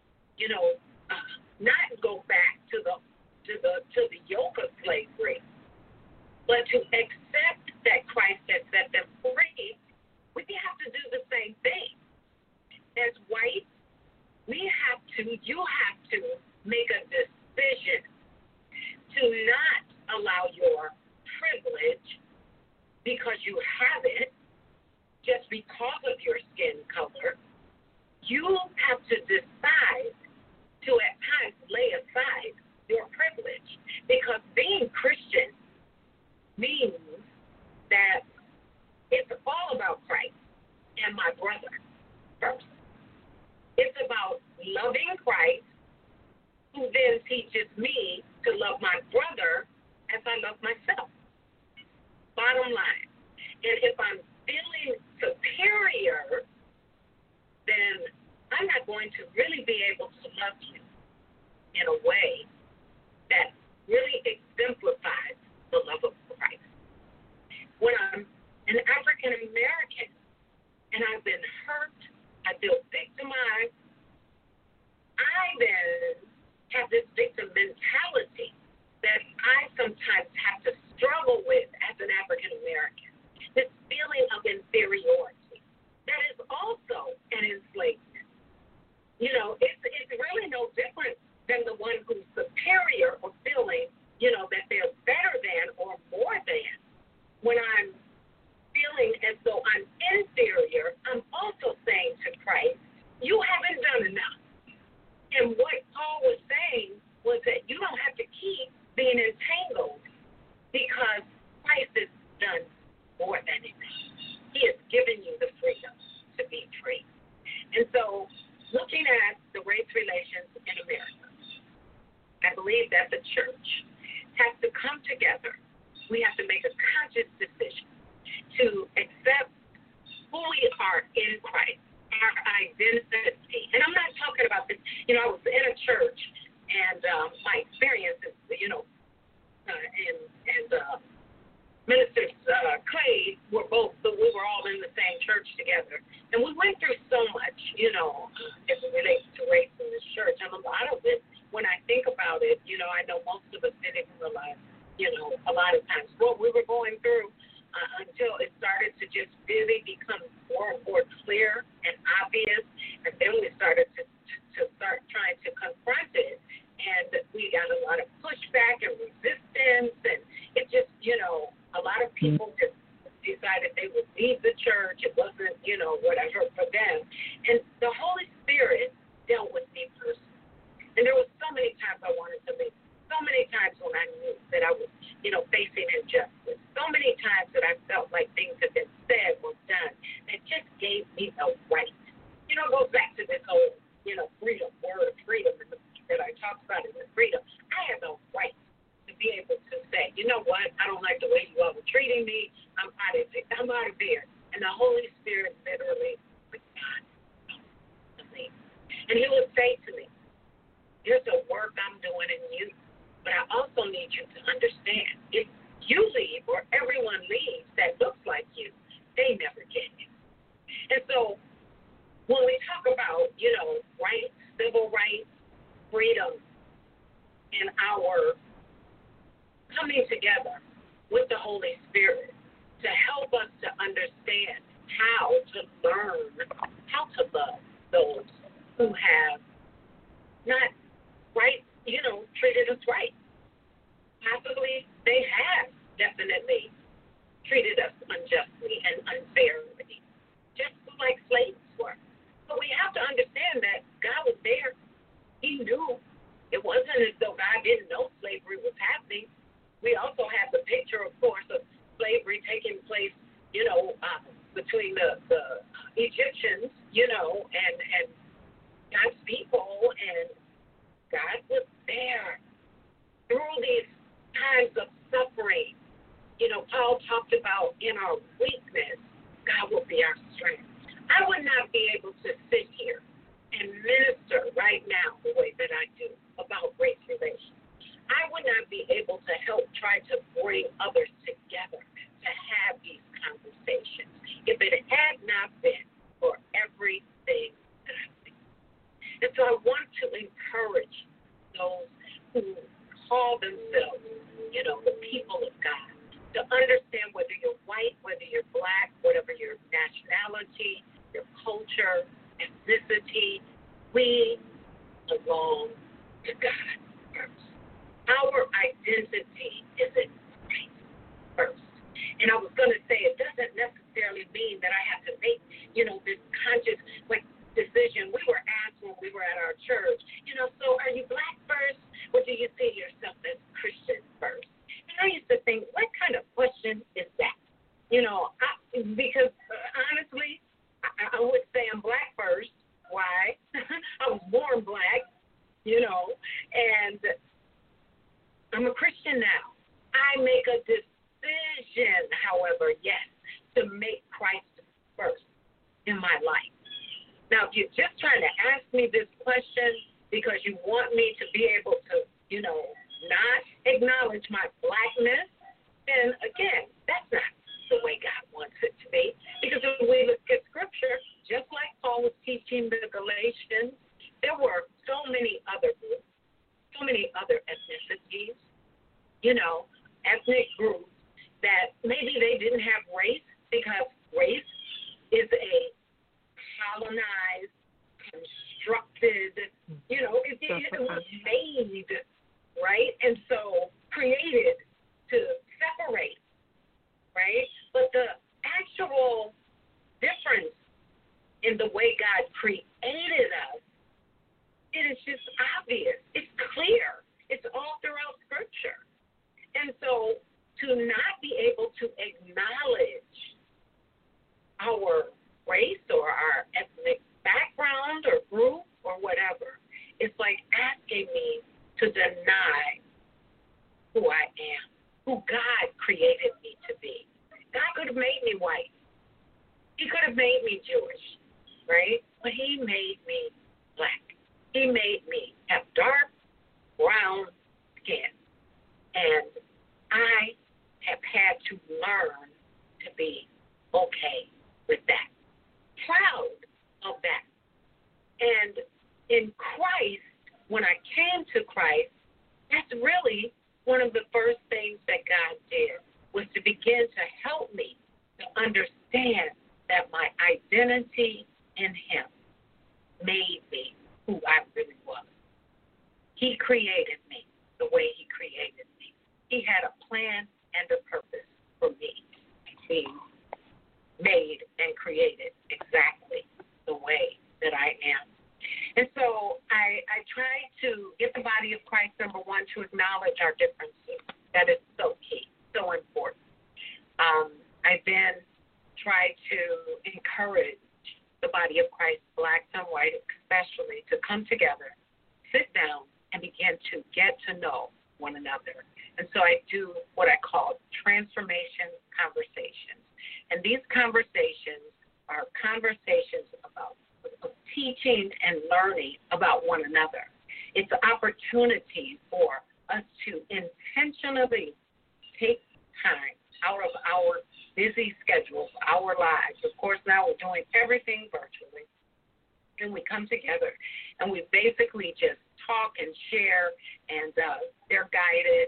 not go back to the yoke of slavery, but to accept that Christ has set them free. We have to do the same thing. As whites, you have to make a decision to not allow your privilege, because you have it, just because of your skin color. You have to decide to at times lay aside your privilege, because being Christian means that it's all about Christ and my brother first. then teaches me to love my brother as I love myself. Bottom line. And if I'm feeling superior, then I'm not going to really be able to love you in a way that really exemplifies the love of Christ. When I'm an African American and I've been hurt, I feel victimized, I then have this victim mentality that I sometimes have to struggle with as an African American. This feeling of inferiority. That is also an enslavement. You know, it's really no different than the one who's superior or feeling, you know, that they're better than or more than. When I'm feeling as though I'm inferior, I'm also saying to Christ, you haven't done enough. And what Paul was saying was that you don't have to keep being entangled because Christ has done more than enough. He has given you the freedom to be free. And so, looking at the race relations in America, I believe that the church has to come together. We have to make a conscious decision to accept who we are in Christ, our identity. And I'm not talking about this. You know, I was in a church, and my experiences, you know, and Minister Clay were both, but we were all in the same church together. And we went through so much, you know, as it relates to race in this church. And a lot of it, when I think about it, you know, I know most of us didn't realize, you know, a lot of times what we were going through until it started to just really become more and more clear and obvious. And then we started to start trying to confront it. And we got a lot of pushback and resistance. And it just, you know, a lot of people just decided they would leave the church. It wasn't, you know, whatever for them. And the Holy Spirit dealt with me personally. And there was so many times I wanted to leave. So many times when I knew that I was, you know, facing injustice. So many times that I felt like things had been said or done that just gave me the right. You know, it goes back to this whole, you know, freedom, word of freedom that I talked about in the freedom. I have the right to be able to say, you know what, I don't like the way you all were treating me. I'm out of there. And the Holy Spirit literally would not to me. And he would say to me, there's a work I'm doing in you, but I also need you to understand, if you leave or everyone leaves that looks like you, they never get you. And so when we talk about, you know, rights, civil rights, freedom, and our coming together with the Holy Spirit to help us to understand how to learn how to love those who have not right, you know, treated us right. Possibly they have definitely treated us unjustly and unfairly, just like slaves were. But we have to understand that God was there. He knew. It wasn't as though God didn't know slavery was happening. We also have the picture, of course, of slavery taking place, you know, between the Egyptians, you know, and God's people, and God was there through these times of suffering. You know, Paul talked about in our weakness, God will be our strength. I would not be able to sit here and minister right now the way that I do about race relations. I would not be able to help try to bring others together to have these conversations if it had not been for everything that I've seen. And so I want to encourage those who call themselves, you know, the people of God, to understand whether you're white, whether you're black, whatever your nationality, your culture, ethnicity, we belong to God first. Our identity is in Christ first. And I was going to say, it doesn't necessarily mean that I have to make, you know, this conscious, like, decision. We were asked when we were at our church, you know, so are you black first, or do you see yourself as Christian first? And want me to be able to, not acknowledge my blackness, then again, that's not the way God wants it to be. Because if we look at Scripture, just like Paul was teaching the Galatians, there were so many other groups, so many other ethnicities, ethnic groups that maybe they didn't have race because race is a colonized, constructed, it was made, right? And so created to separate, right? But the actual difference in the way God created us, it is just obvious. It's clear. It's all throughout Scripture. And so to not be able to acknowledge our race or our ethnic background or group or whatever, it's like asking me to deny who I am, who God created me to be. God could have made me white. He could have made me Jewish, right? But he made me black. He made me have dark brown skin. And I have had to learn to be okay with that, proud of that. And in Christ, when I came to Christ, that's really one of the first things that God did, was to begin to help me to understand that my identity in him made me who I really was. He created me the way he created me. He had a plan and a purpose for me being made and created exactly the way that I am. And so I try to get the body of Christ, number one, to acknowledge our differences. That is so key, so important. I then try to encourage the body of Christ, blacks and white especially, to come together, sit down, and begin to get to know one another. And so I do what I call transformation conversations. And these conversations are conversations about teaching and learning about one another. It's an opportunity for us to intentionally take time out of our busy schedules, our lives. Of course, now we're doing everything virtually. And we come together and we basically just talk and share, and they're guided,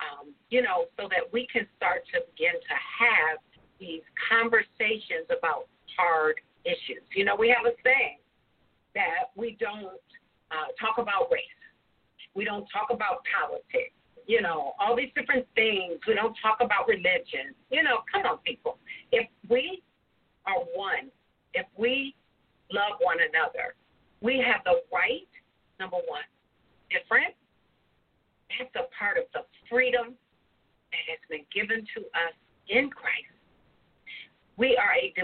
so that we can start to begin to have these conversations about hard issues. We have a saying that we don't talk about race. We don't talk about politics. All these different things. We don't talk about religion. Come on, people. If we are one, if we love one another, we have the right, number one, different. That's a part of the freedom that has been given to us in Christ. We are a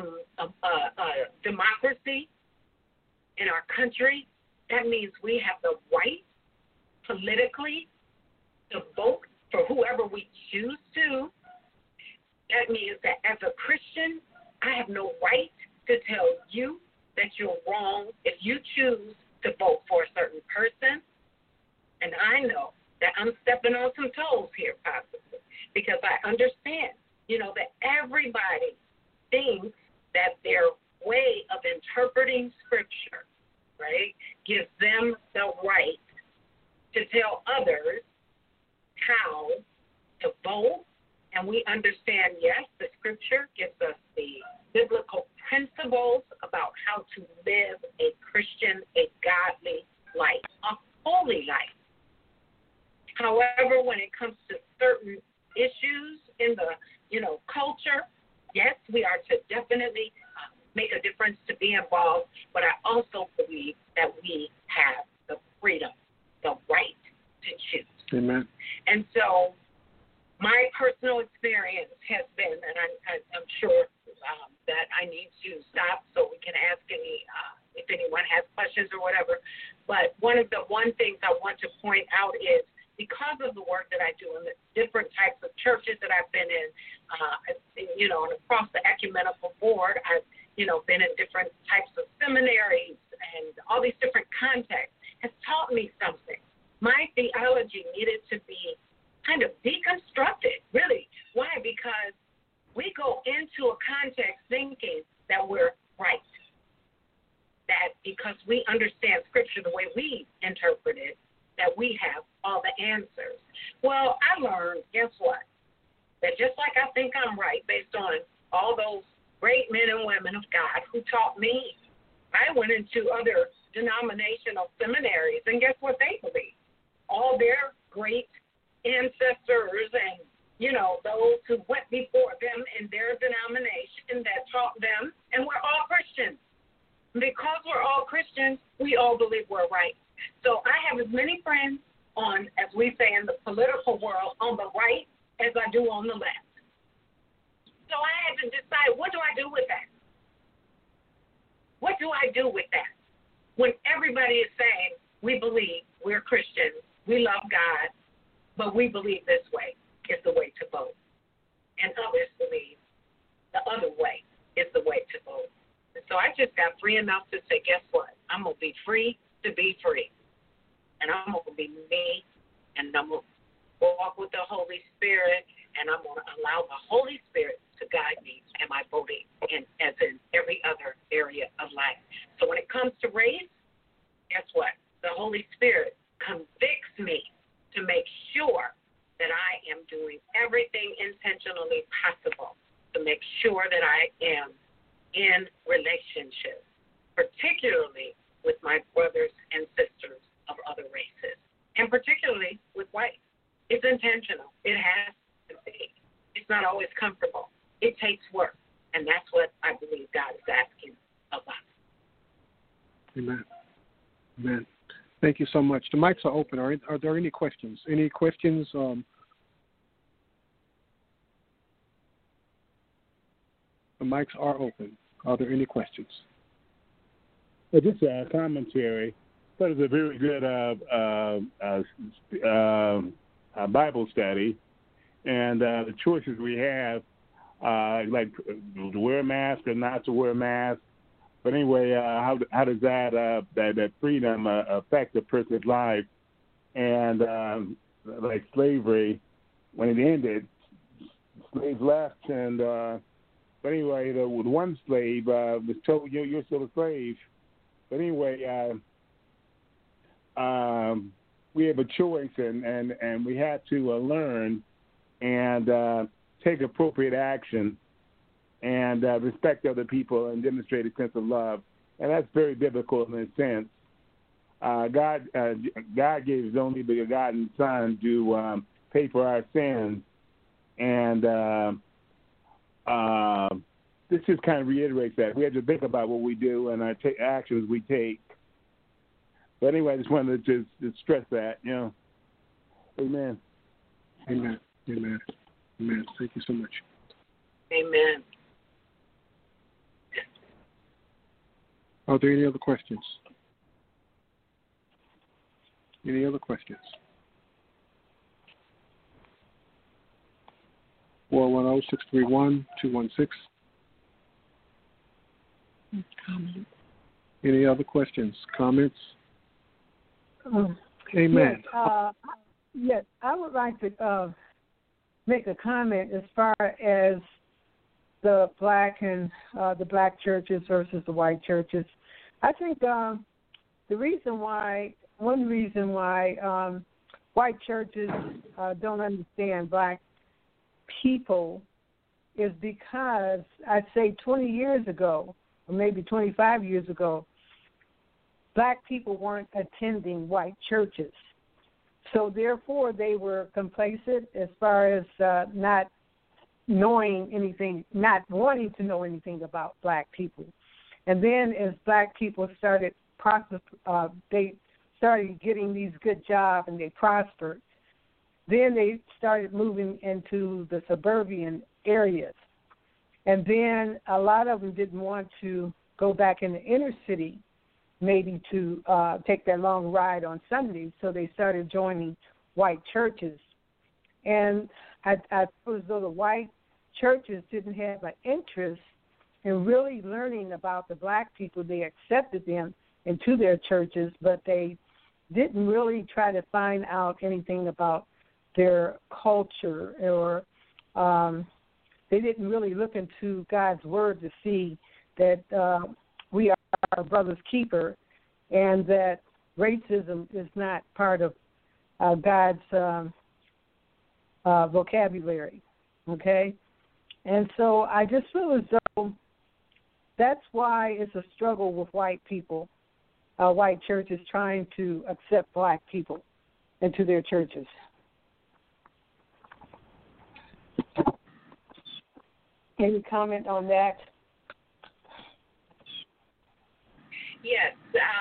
democracy in our country. That means we have the right politically to vote for whoever we choose to. That means that as a Christian, I have no right to tell you that you're wrong if you choose to vote for a certain person. And I know that I'm stepping on some toes here, possibly, because I understand, that everybody thinks that their way of interpreting Scripture, right, gives them the right to tell others how to vote. And we understand, yes, the Scripture gives us the biblical principles about how to live a Christian, a godly life, a holy life. However, when it comes to certain issues in the, culture, yes, we are to definitely make a difference to be involved, but I also believe that we have the freedom, the right to choose. Amen. And so my personal experience has been, and I'm sure that I need to stop so we can ask if anyone has questions or whatever, but one things I want to point out is, because of the work that I do in the different types of churches that I've been in, and across the ecumenical board, I've, been in different types of seminaries and all these different contexts, has taught me something. theology needed to be kind of deconstructed, really. Why? Because we go into a context thinking that we're right, that because we understand Scripture the way we interpret it, that we have all the answers. Well, I learned, guess what? That just like I think I'm right based on all those great men and women of God who taught me, I went into other denominational seminaries, and guess what they believe? All their great ancestors and, those who went before them in their denomination that taught them, and we're all Christians. Because we're all Christians, we all believe we're right. So I have as many friends on, as we say in the political world, on the right as I do on the left. So I had to decide, what do I do with that? What do I do with that? When everybody is saying, we believe we're Christians, we love God, but we believe this way is the way to vote. And others believe the other way is the way to vote. And so I just got free enough to say, guess what? I'm going to be free to be free. And I'm going to be me, and I'm going to walk with the Holy Spirit, and I'm going to allow the Holy Spirit to guide me in my voting, as in every other area of life. So when it comes to race, guess what? The Holy Spirit convicts me to make sure that I am doing everything intentionally possible to make sure that I am in relationship, particularly with my brothers and sisters of other races, and particularly with whites. It's intentional. It has to be. It's not always comfortable. It takes work, and that's what I believe God is asking of us. Amen. Amen. Thank you so much. The mics are open. Are there any questions? Any questions? The mics are open. Are there any questions? Just a commentary. That is a very good Bible study, and the choices we have, like to wear a mask or not to wear a mask. But anyway, how does that freedom affect a person's life? And like slavery, when it ended, slaves left, and but anyway, the one slave was told, "You're still a slave." But anyway, we have a choice, and we had to learn and take appropriate action and respect other people and demonstrate a sense of love. And that's very biblical in a sense. God gave His only begotten Son to pay for our sins, and this just kind of reiterates that. We have to think about what we do and our actions we take. But anyway, I just wanted to just stress that, Amen. Amen. Amen. Amen. Thank you so much. Amen. Are there any other questions? Any other questions? 410-631-216. Comment. Any other questions, comments? Amen. Yes, I would like to make a comment as far as the black churches versus the white churches. I think one reason why white churches don't understand black people is because I'd say 20 years ago, or maybe 25 years ago, black people weren't attending white churches. So therefore they were complacent as far as not knowing anything, not wanting to know anything about black people. And then as black people started they started getting these good jobs and they prospered. Then they started moving into the suburban areas. And then a lot of them didn't want to go back in the inner city, maybe to take that long ride on Sundays, so they started joining white churches. And I feel as though the white churches didn't have an interest in really learning about the black people. They accepted them into their churches, but they didn't really try to find out anything about their culture, or they didn't really look into God's word to see that we are our brother's keeper and that racism is not part of God's vocabulary, okay? And so I just feel as though that's why it's a struggle with white people, white churches trying to accept black people into their churches. Any comment on that? Yes.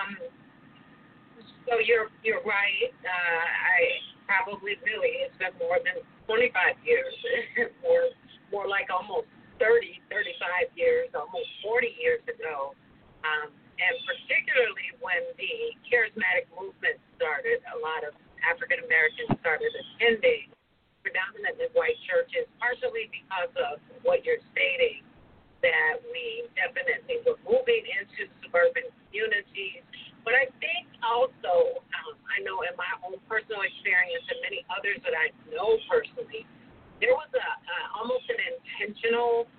So you're right. I probably really, it's been more than 25 years, more like almost 30, 35 years, almost 40 years ago. And particularly when the charismatic movement started, a lot of African Americans started attending predominantly white churches, partially because of what you're stating, that we definitely were moving into suburban communities. But I think also, I know in my own personal experience and many others that I know personally, there was almost an intentional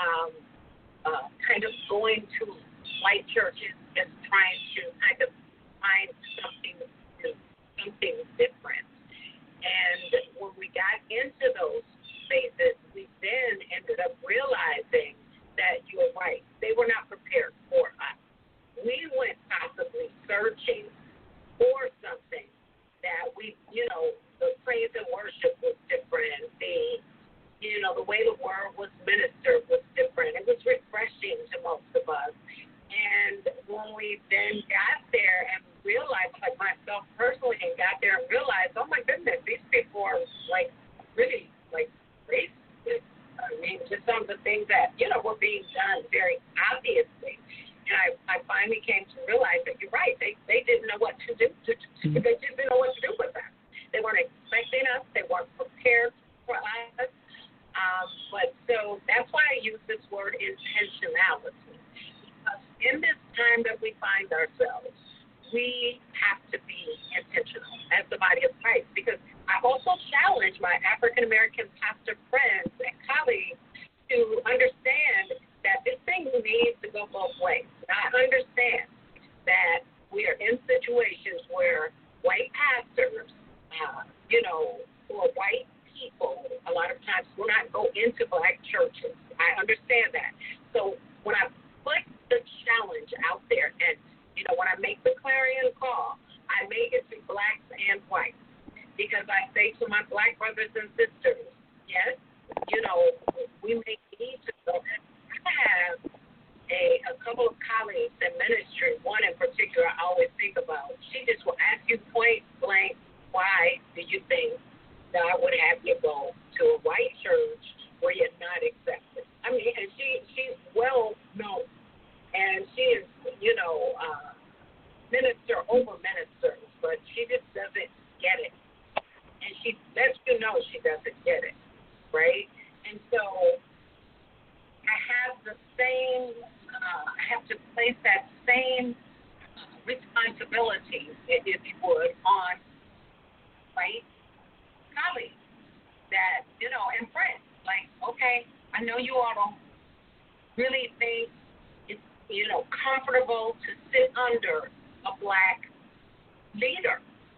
kind of going to white churches, just trying to kind of find something new, something different. And when we got into those spaces, we then ended up realizing that you were right. They were not prepared for us. We went possibly searching for something that we, the praise and worship was different. The way the word was ministered was different. It was refreshing to most of us. And when we then got there and realized, like myself personally, and got there and realized, oh my goodness, these people are really racist. I mean, just some of the things that, were being done very obviously. And I finally came to realize that you're right. They didn't know what to do. They just didn't know what to do with us. They weren't expecting us. They weren't prepared for us. But so that's why I use this word intentionality. Because in this time that we find ourselves, we have to be intentional as the body of Christ. Because I also challenge my African American pastor friends and colleagues to understand that this thing needs to go both ways. I understand that we are in situations where white pastors, or white people, a lot of times will not go into black churches. I understand that. So when I put the challenge out there and, when I make the clarion call, I make it to blacks and whites because I say to my black brothers and sisters, yes, we may need to go. I have a couple of colleagues in ministry, one in particular I always think about. She just will ask you point blank, why do you think God would have you go to a white church where you're not accepted? I mean, and she's well known, and she is, minister over ministers, but she just doesn't get it. And she lets you know she doesn't get it, right? And so I have the same, I have to place that same responsibility, if you would, on white colleagues that, and friends. Like, okay, I know you all don't really think it's, comfortable to sit under a black leader.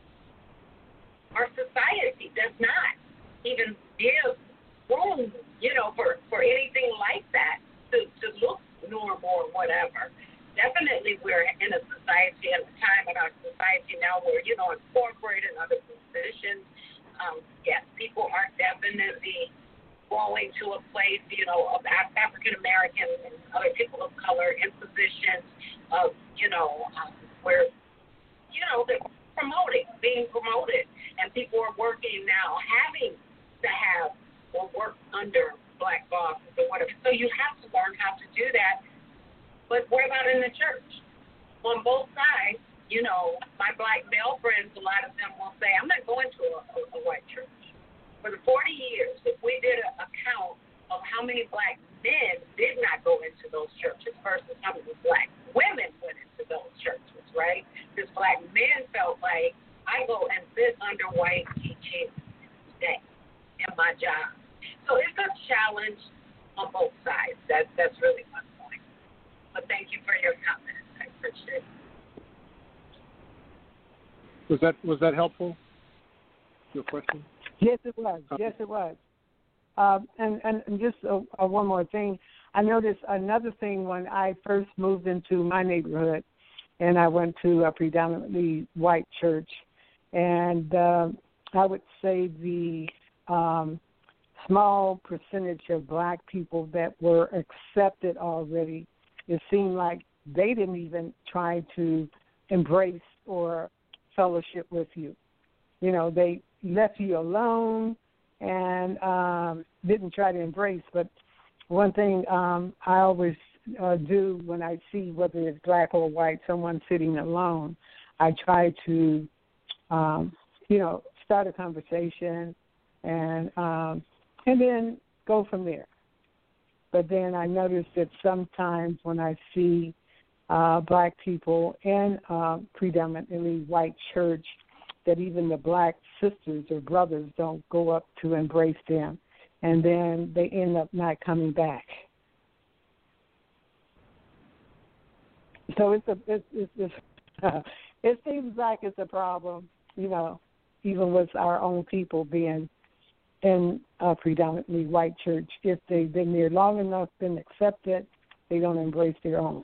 Our society does not even give room, for anything like that to look normal or whatever. Definitely we're in a society, at a time in our society now where, incorporated in other positions. Yes, people are definitely going to a place, of African Americans and other people of color in positions of, where, they're being promoted, and people are working now, having to have or work under black bosses or whatever. So you have to learn how to do that. But what about in the church? On both sides, my black male friends, a lot of them will say, I'm not going to a white church. For the 40 years, if we did a count of how many black men did not go into those churches versus how many black women went into those churches, right? Because black men felt like white teaching today in my job. So it's a challenge on both sides. That's really my point. But thank you for your comments. I appreciate it. Was that helpful? Your question? Yes, it was. Yes, it was. And just one more thing. I noticed another thing when I first moved into my neighborhood, and I went to a predominantly white church, and I would say the small percentage of black people that were accepted already, it seemed like they didn't even try to embrace or fellowship with you. You know, they left you alone and didn't try to embrace. But one thing I always do when I see, whether it's black or white, someone sitting alone, I try to, start a conversation and then go from there. But then I notice that sometimes when I see black people in predominantly white church, that even the black sisters or brothers don't go up to embrace them, and then they end up not coming back. So it seems like it's a problem, even with our own people being in a predominantly white church. If they've been there long enough, been accepted, they don't embrace their own.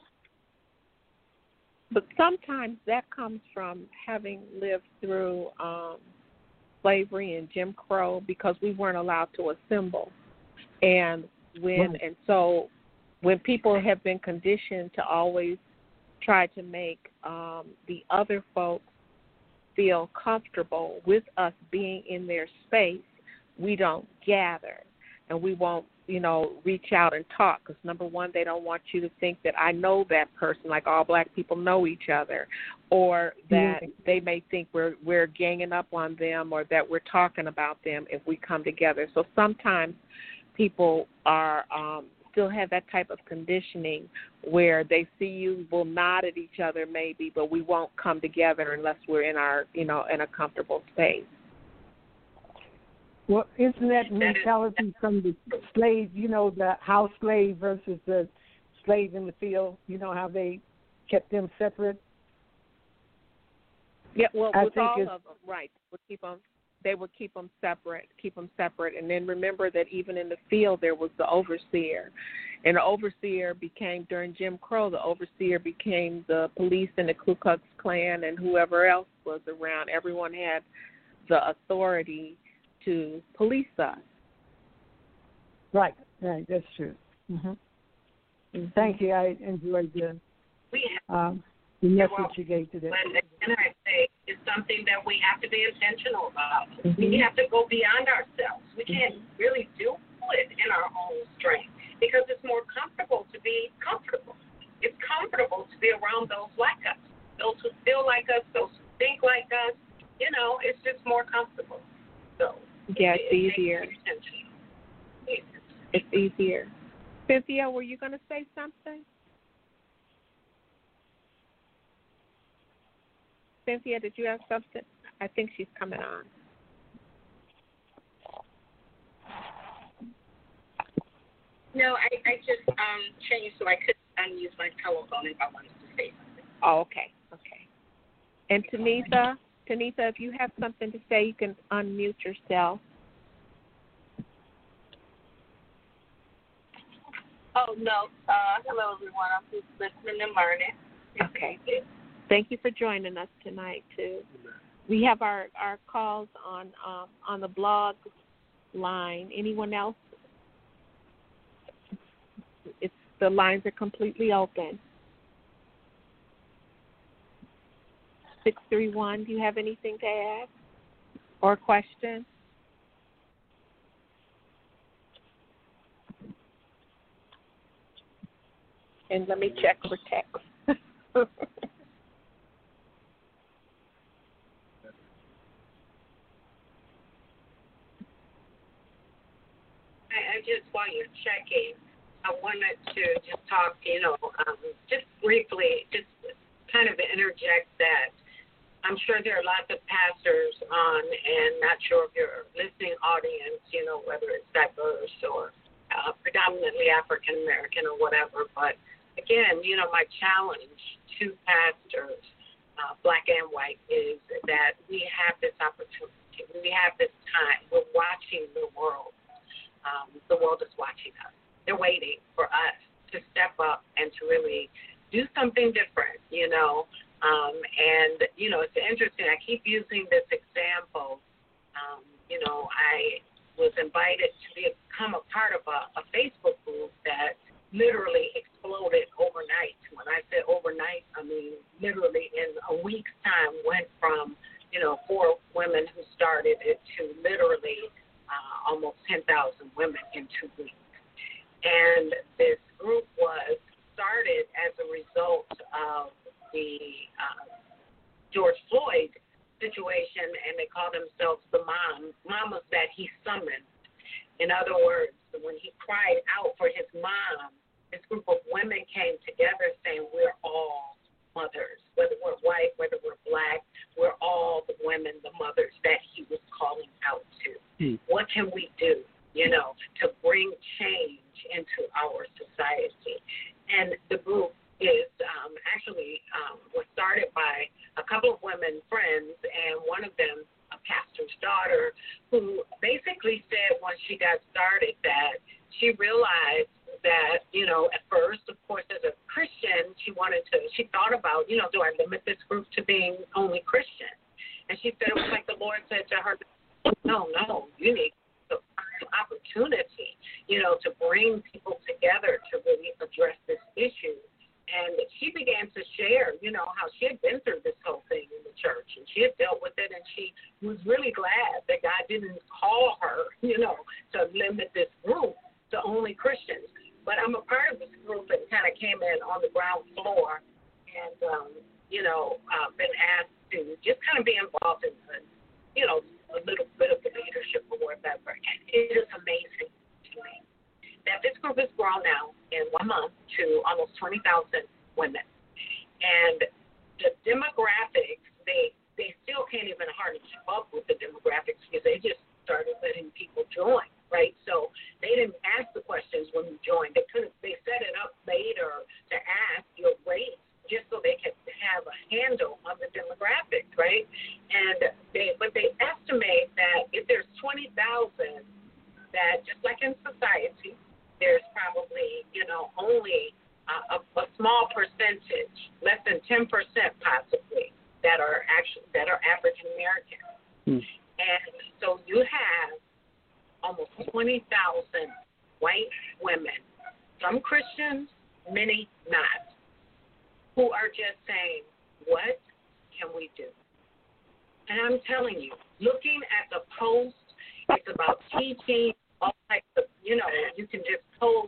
But sometimes that comes from having lived through slavery and Jim Crow, because we weren't allowed to assemble. And so when people have been conditioned to always try to make the other folks feel comfortable with us being in their space, we don't gather and we won't, reach out and talk, because number one, they don't want you to think that I know that person, like all black people know each other, or that they may think we're ganging up on them, or that we're talking about them if we come together. So sometimes people are still have that type of conditioning where they see you, will nod at each other maybe, but we won't come together unless we're in our, in a comfortable space. Well, isn't that mentality from the slave, the house slave versus the slave in the field? You know how they kept them separate? Yeah, well, with all of them, right. They would keep them separate. And then remember that even in the field there was the overseer. And the overseer became, during Jim Crow, the overseer became the police and the Ku Klux Klan and whoever else was around. Everyone had the authority to police us. Right, that's true. Mm-hmm. Thank you. I enjoyed the message you gave today. And I say it's something that we have to be intentional about. We have to go beyond ourselves. We can't really do it in our own strength because it's more comfortable to be comfortable. It's comfortable to be around those like us, those who feel like us, those who think like us. It's just more comfortable. So yeah, it's easier. It's easier. Cynthia, were you going to say something? Cynthia, did you have something? I think she's coming on. No, I just changed so I could unuse my telephone if I wanted to say something. Oh, okay. And Tanitha, if you have something to say, you can unmute yourself. Oh, no. Hello, everyone. I'm just listening and learning. Okay. Thank you for joining us tonight, too. We have our calls on the blog line. Anyone else? The lines are completely open. 631, do you have anything to add or question? And let me check for text. I just, while you're checking, I wanted to just talk, just briefly, just kind of interject that I'm sure there are lots of pastors on, and not sure if your listening audience, whether it's diverse or predominantly African American or whatever. But again, my challenge to pastors, black and white, is that we have this opportunity. We have this time. We're watching the world. The world is watching us. They're waiting for us to step up and to really do something different, And, it's interesting. I keep using this example. I was invited to become a part of a Facebook group that literally exploded overnight. When I say overnight, I mean literally in a week's time went from, 4 women who started it to literally almost 10,000 women in 2 weeks. And this group was started as a result of the George Floyd situation, and they call themselves the mamas that he summoned. In other words, when he cried out for his mom, this group of women came together saying, we're all mothers, whether we're white, whether we're black, we're all the women, the mothers that he was calling out to. What can we do, to bring change into our society? And the group is was started by a couple of women friends, and one of them, a pastor's daughter, who basically said once she got started that she realized that, at first, of course, as a Christian, she thought about, do I limit this group to being only Christian? And she said it was like the Lord said to her, no, you need the opportunity, to bring people together to really address this issue. And she began to share, how she had been through this whole thing in the church, and she had dealt with it, and she was really glad that God didn't call her, to limit this group to only Christians. But I'm a part of this group and kind of came in on the ground floor and, been asked to just kind of be involved in, a little bit of the leadership or whatever. And it is amazing to me that this group has grown now in 1 month to almost 20,000 women. And the demographics, they still can't even hardly keep up with the demographics because they just started letting people join, right? So they didn't ask the questions when you joined. They set it up later to ask your race just so they could have a handle on the demographics, right? And they estimate that if there's 20,000, that just like in society, there's probably, only a small percentage, less than 10% possibly, that are African American. And so you have almost 20,000 white women, some Christians, many not, who are just saying, what can we do? And I'm telling you, looking at the post, it's about teaching all types of, you can just post,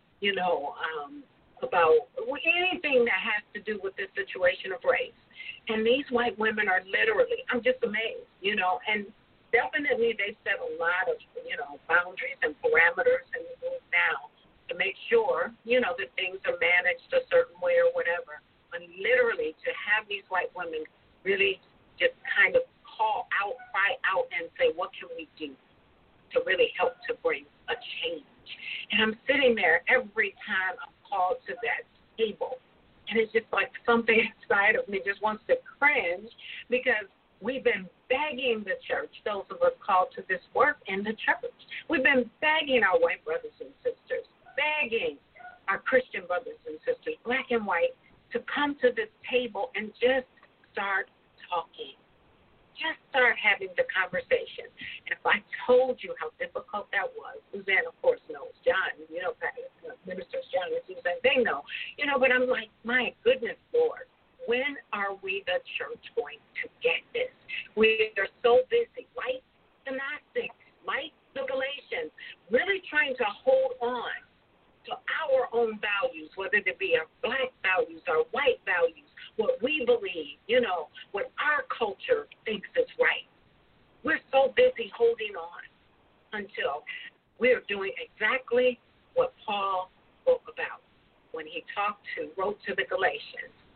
about anything that has to do with this situation of race. And these white women are literally, I'm just amazed, and definitely they set a lot of, boundaries and parameters in the group now to make sure, that things are managed a certain way or whatever. And literally to have these white women really just kind of cry out and say, what can we do to really help to bring a change? And I'm sitting there every time I'm called to that table. And it's just like something inside of me just wants to cringe because we've been begging the church, those of us called to this work in the church. We've been begging our white brothers and sisters, begging our Christian brothers and sisters, black and white, to come to this table and just start talking. Just start having the conversation. And if I told you how difficult that was, Suzanne, of course, knows. John, Minister John and Suzanne, they know. But I'm like, my goodness, Lord, when are we, the church, going to get this? We are so busy, right? The Gnostics, right? The Galatians, really trying to hold on to our own values, whether they be our black values, our white values, what we believe, what our culture thinks is right. We're so busy holding on until we're doing exactly what Paul spoke about when he wrote to the Galatians.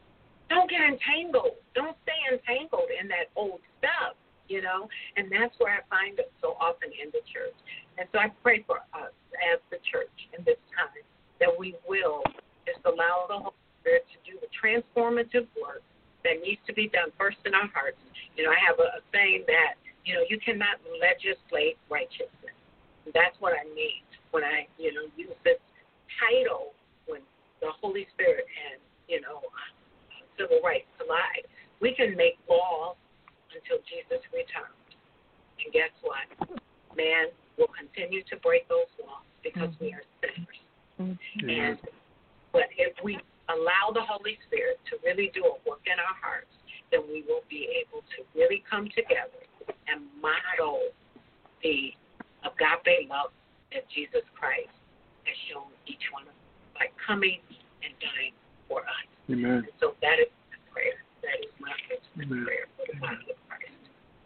don't get entangled. Don't stay entangled in that old stuff, you know. And that's where I find it so often in the church. And so I pray for us as the church in this time that we will just allow the Holy Spirit to do the transformative work that needs to be done first in our hearts. You know, I have a saying that, you know, you cannot legislate righteousness. That's what I mean when I, you know, use this title when the Holy Spirit and, you know, civil rights collide. We can make laws until Jesus returns. And guess what? Man will continue to break those laws because we are sinners. And but if we allow the Holy Spirit to really do a work in our hearts, then we will be able to really come together and model the agape love that Jesus Christ has shown each one of us by coming and dying for us. Amen. And so that is my prayer. That is my prayer for the body of Christ.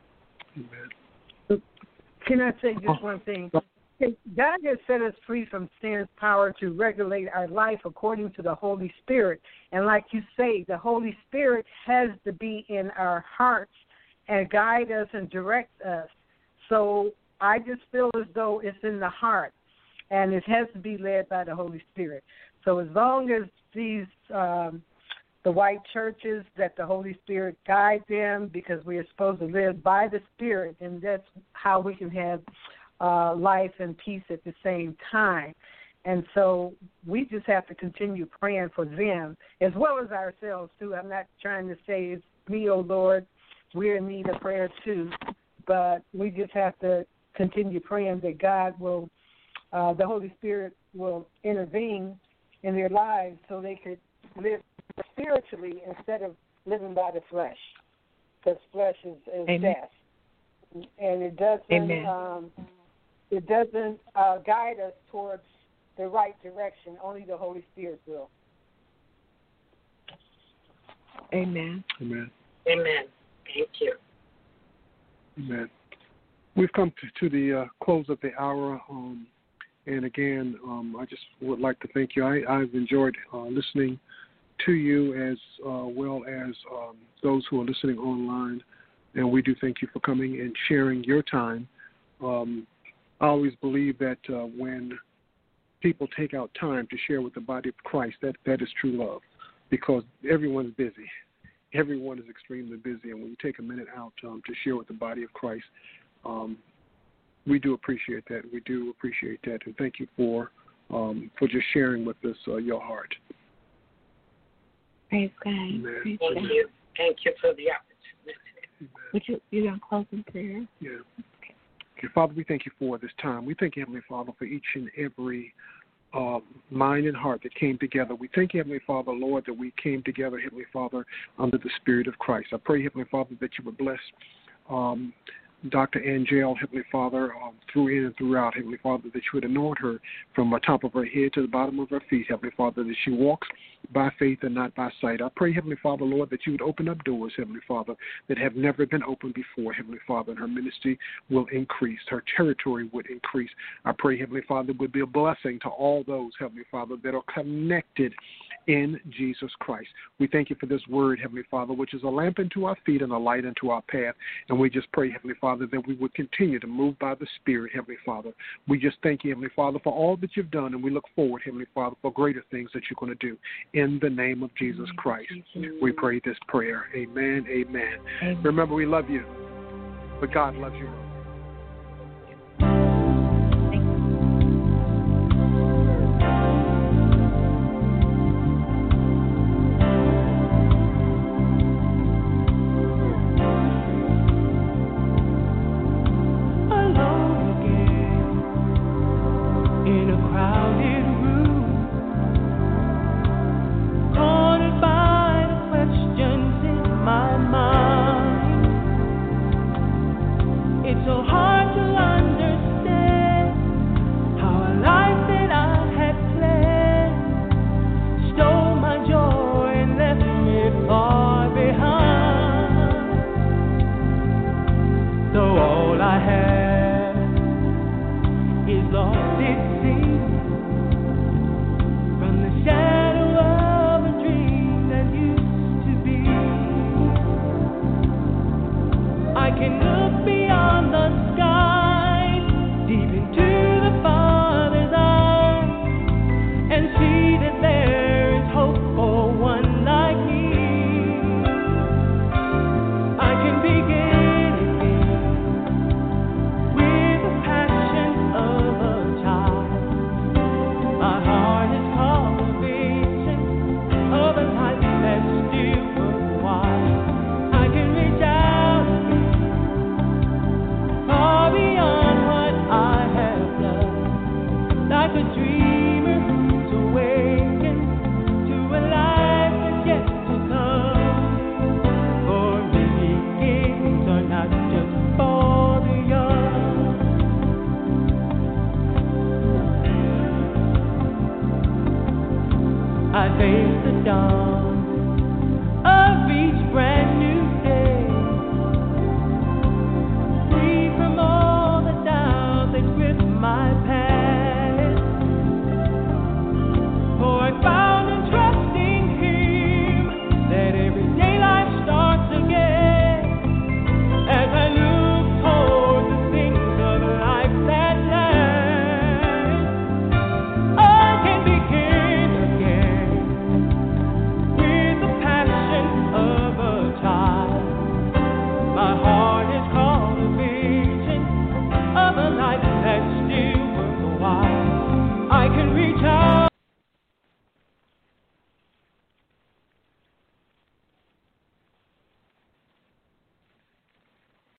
Amen. Can I say just one thing? God has set us free from sin's power to regulate our life according to the Holy Spirit. And like you say, the Holy Spirit has to be in our hearts and guide us and direct us. So I just feel as though it's in the heart, and it has to be led by the Holy Spirit. So as long as these the white churches, that the Holy Spirit guide them, because we are supposed to live by the Spirit, and that's how we can have life and peace at the same time. And so we just have to continue praying for them as well as ourselves, too. I'm not trying to say it's me, oh Lord, we're in need of prayer, too. But we just have to continue praying that God will, the Holy Spirit will intervene in their lives so they could live spiritually instead of living by the flesh, because flesh is death, and it doesn't guide us towards the right direction. Only the Holy Spirit will. Amen. Amen. Amen. Thank you. Amen. We've come to the close of the hour, and again, I just would like to thank you. I've enjoyed listening to you as well as those who are listening online, and we do thank you for coming and sharing your time. I always believe that when people take out time to share with the body of Christ, that is true love, because everyone's busy. Everyone is extremely busy, and when you take a minute out to share with the body of Christ, we do appreciate that. We do appreciate that, and thank you for just sharing with us your heart. Praise God. Amen. Praise Thank God. you. Thank you for the opportunity. Would you going to close in prayer? Yeah. Okay, Father, we thank you for this time. We thank you, Heavenly Father, for each and every mind and heart that came together. We thank you, Heavenly Father, Lord, that we came together, Heavenly Father, under the Spirit of Christ. I pray, Heavenly Father, that you would bless Dr. Angel, Heavenly Father, through in and throughout, Heavenly Father, that you would anoint her from the top of her head to the bottom of her feet, Heavenly Father, that she walks by faith and not by sight. I pray, Heavenly Father, Lord, that you would open up doors, Heavenly Father, that have never been opened before, Heavenly Father, and her ministry will increase. Her territory would increase. I pray, Heavenly Father, would be a blessing to all those, Heavenly Father, that are connected in Jesus Christ. We thank you for this word, Heavenly Father, which is a lamp unto our feet and a light unto our path. And we just pray, Heavenly Father, that we would continue to move by the Spirit, Heavenly Father. We just thank you, Heavenly Father, for all that you've done, and we look forward, Heavenly Father, for greater things that you're going to do. In the name of Jesus Christ, we pray this prayer. Amen, amen. Amen. Remember, we love you, but God loves you most. It's dawn.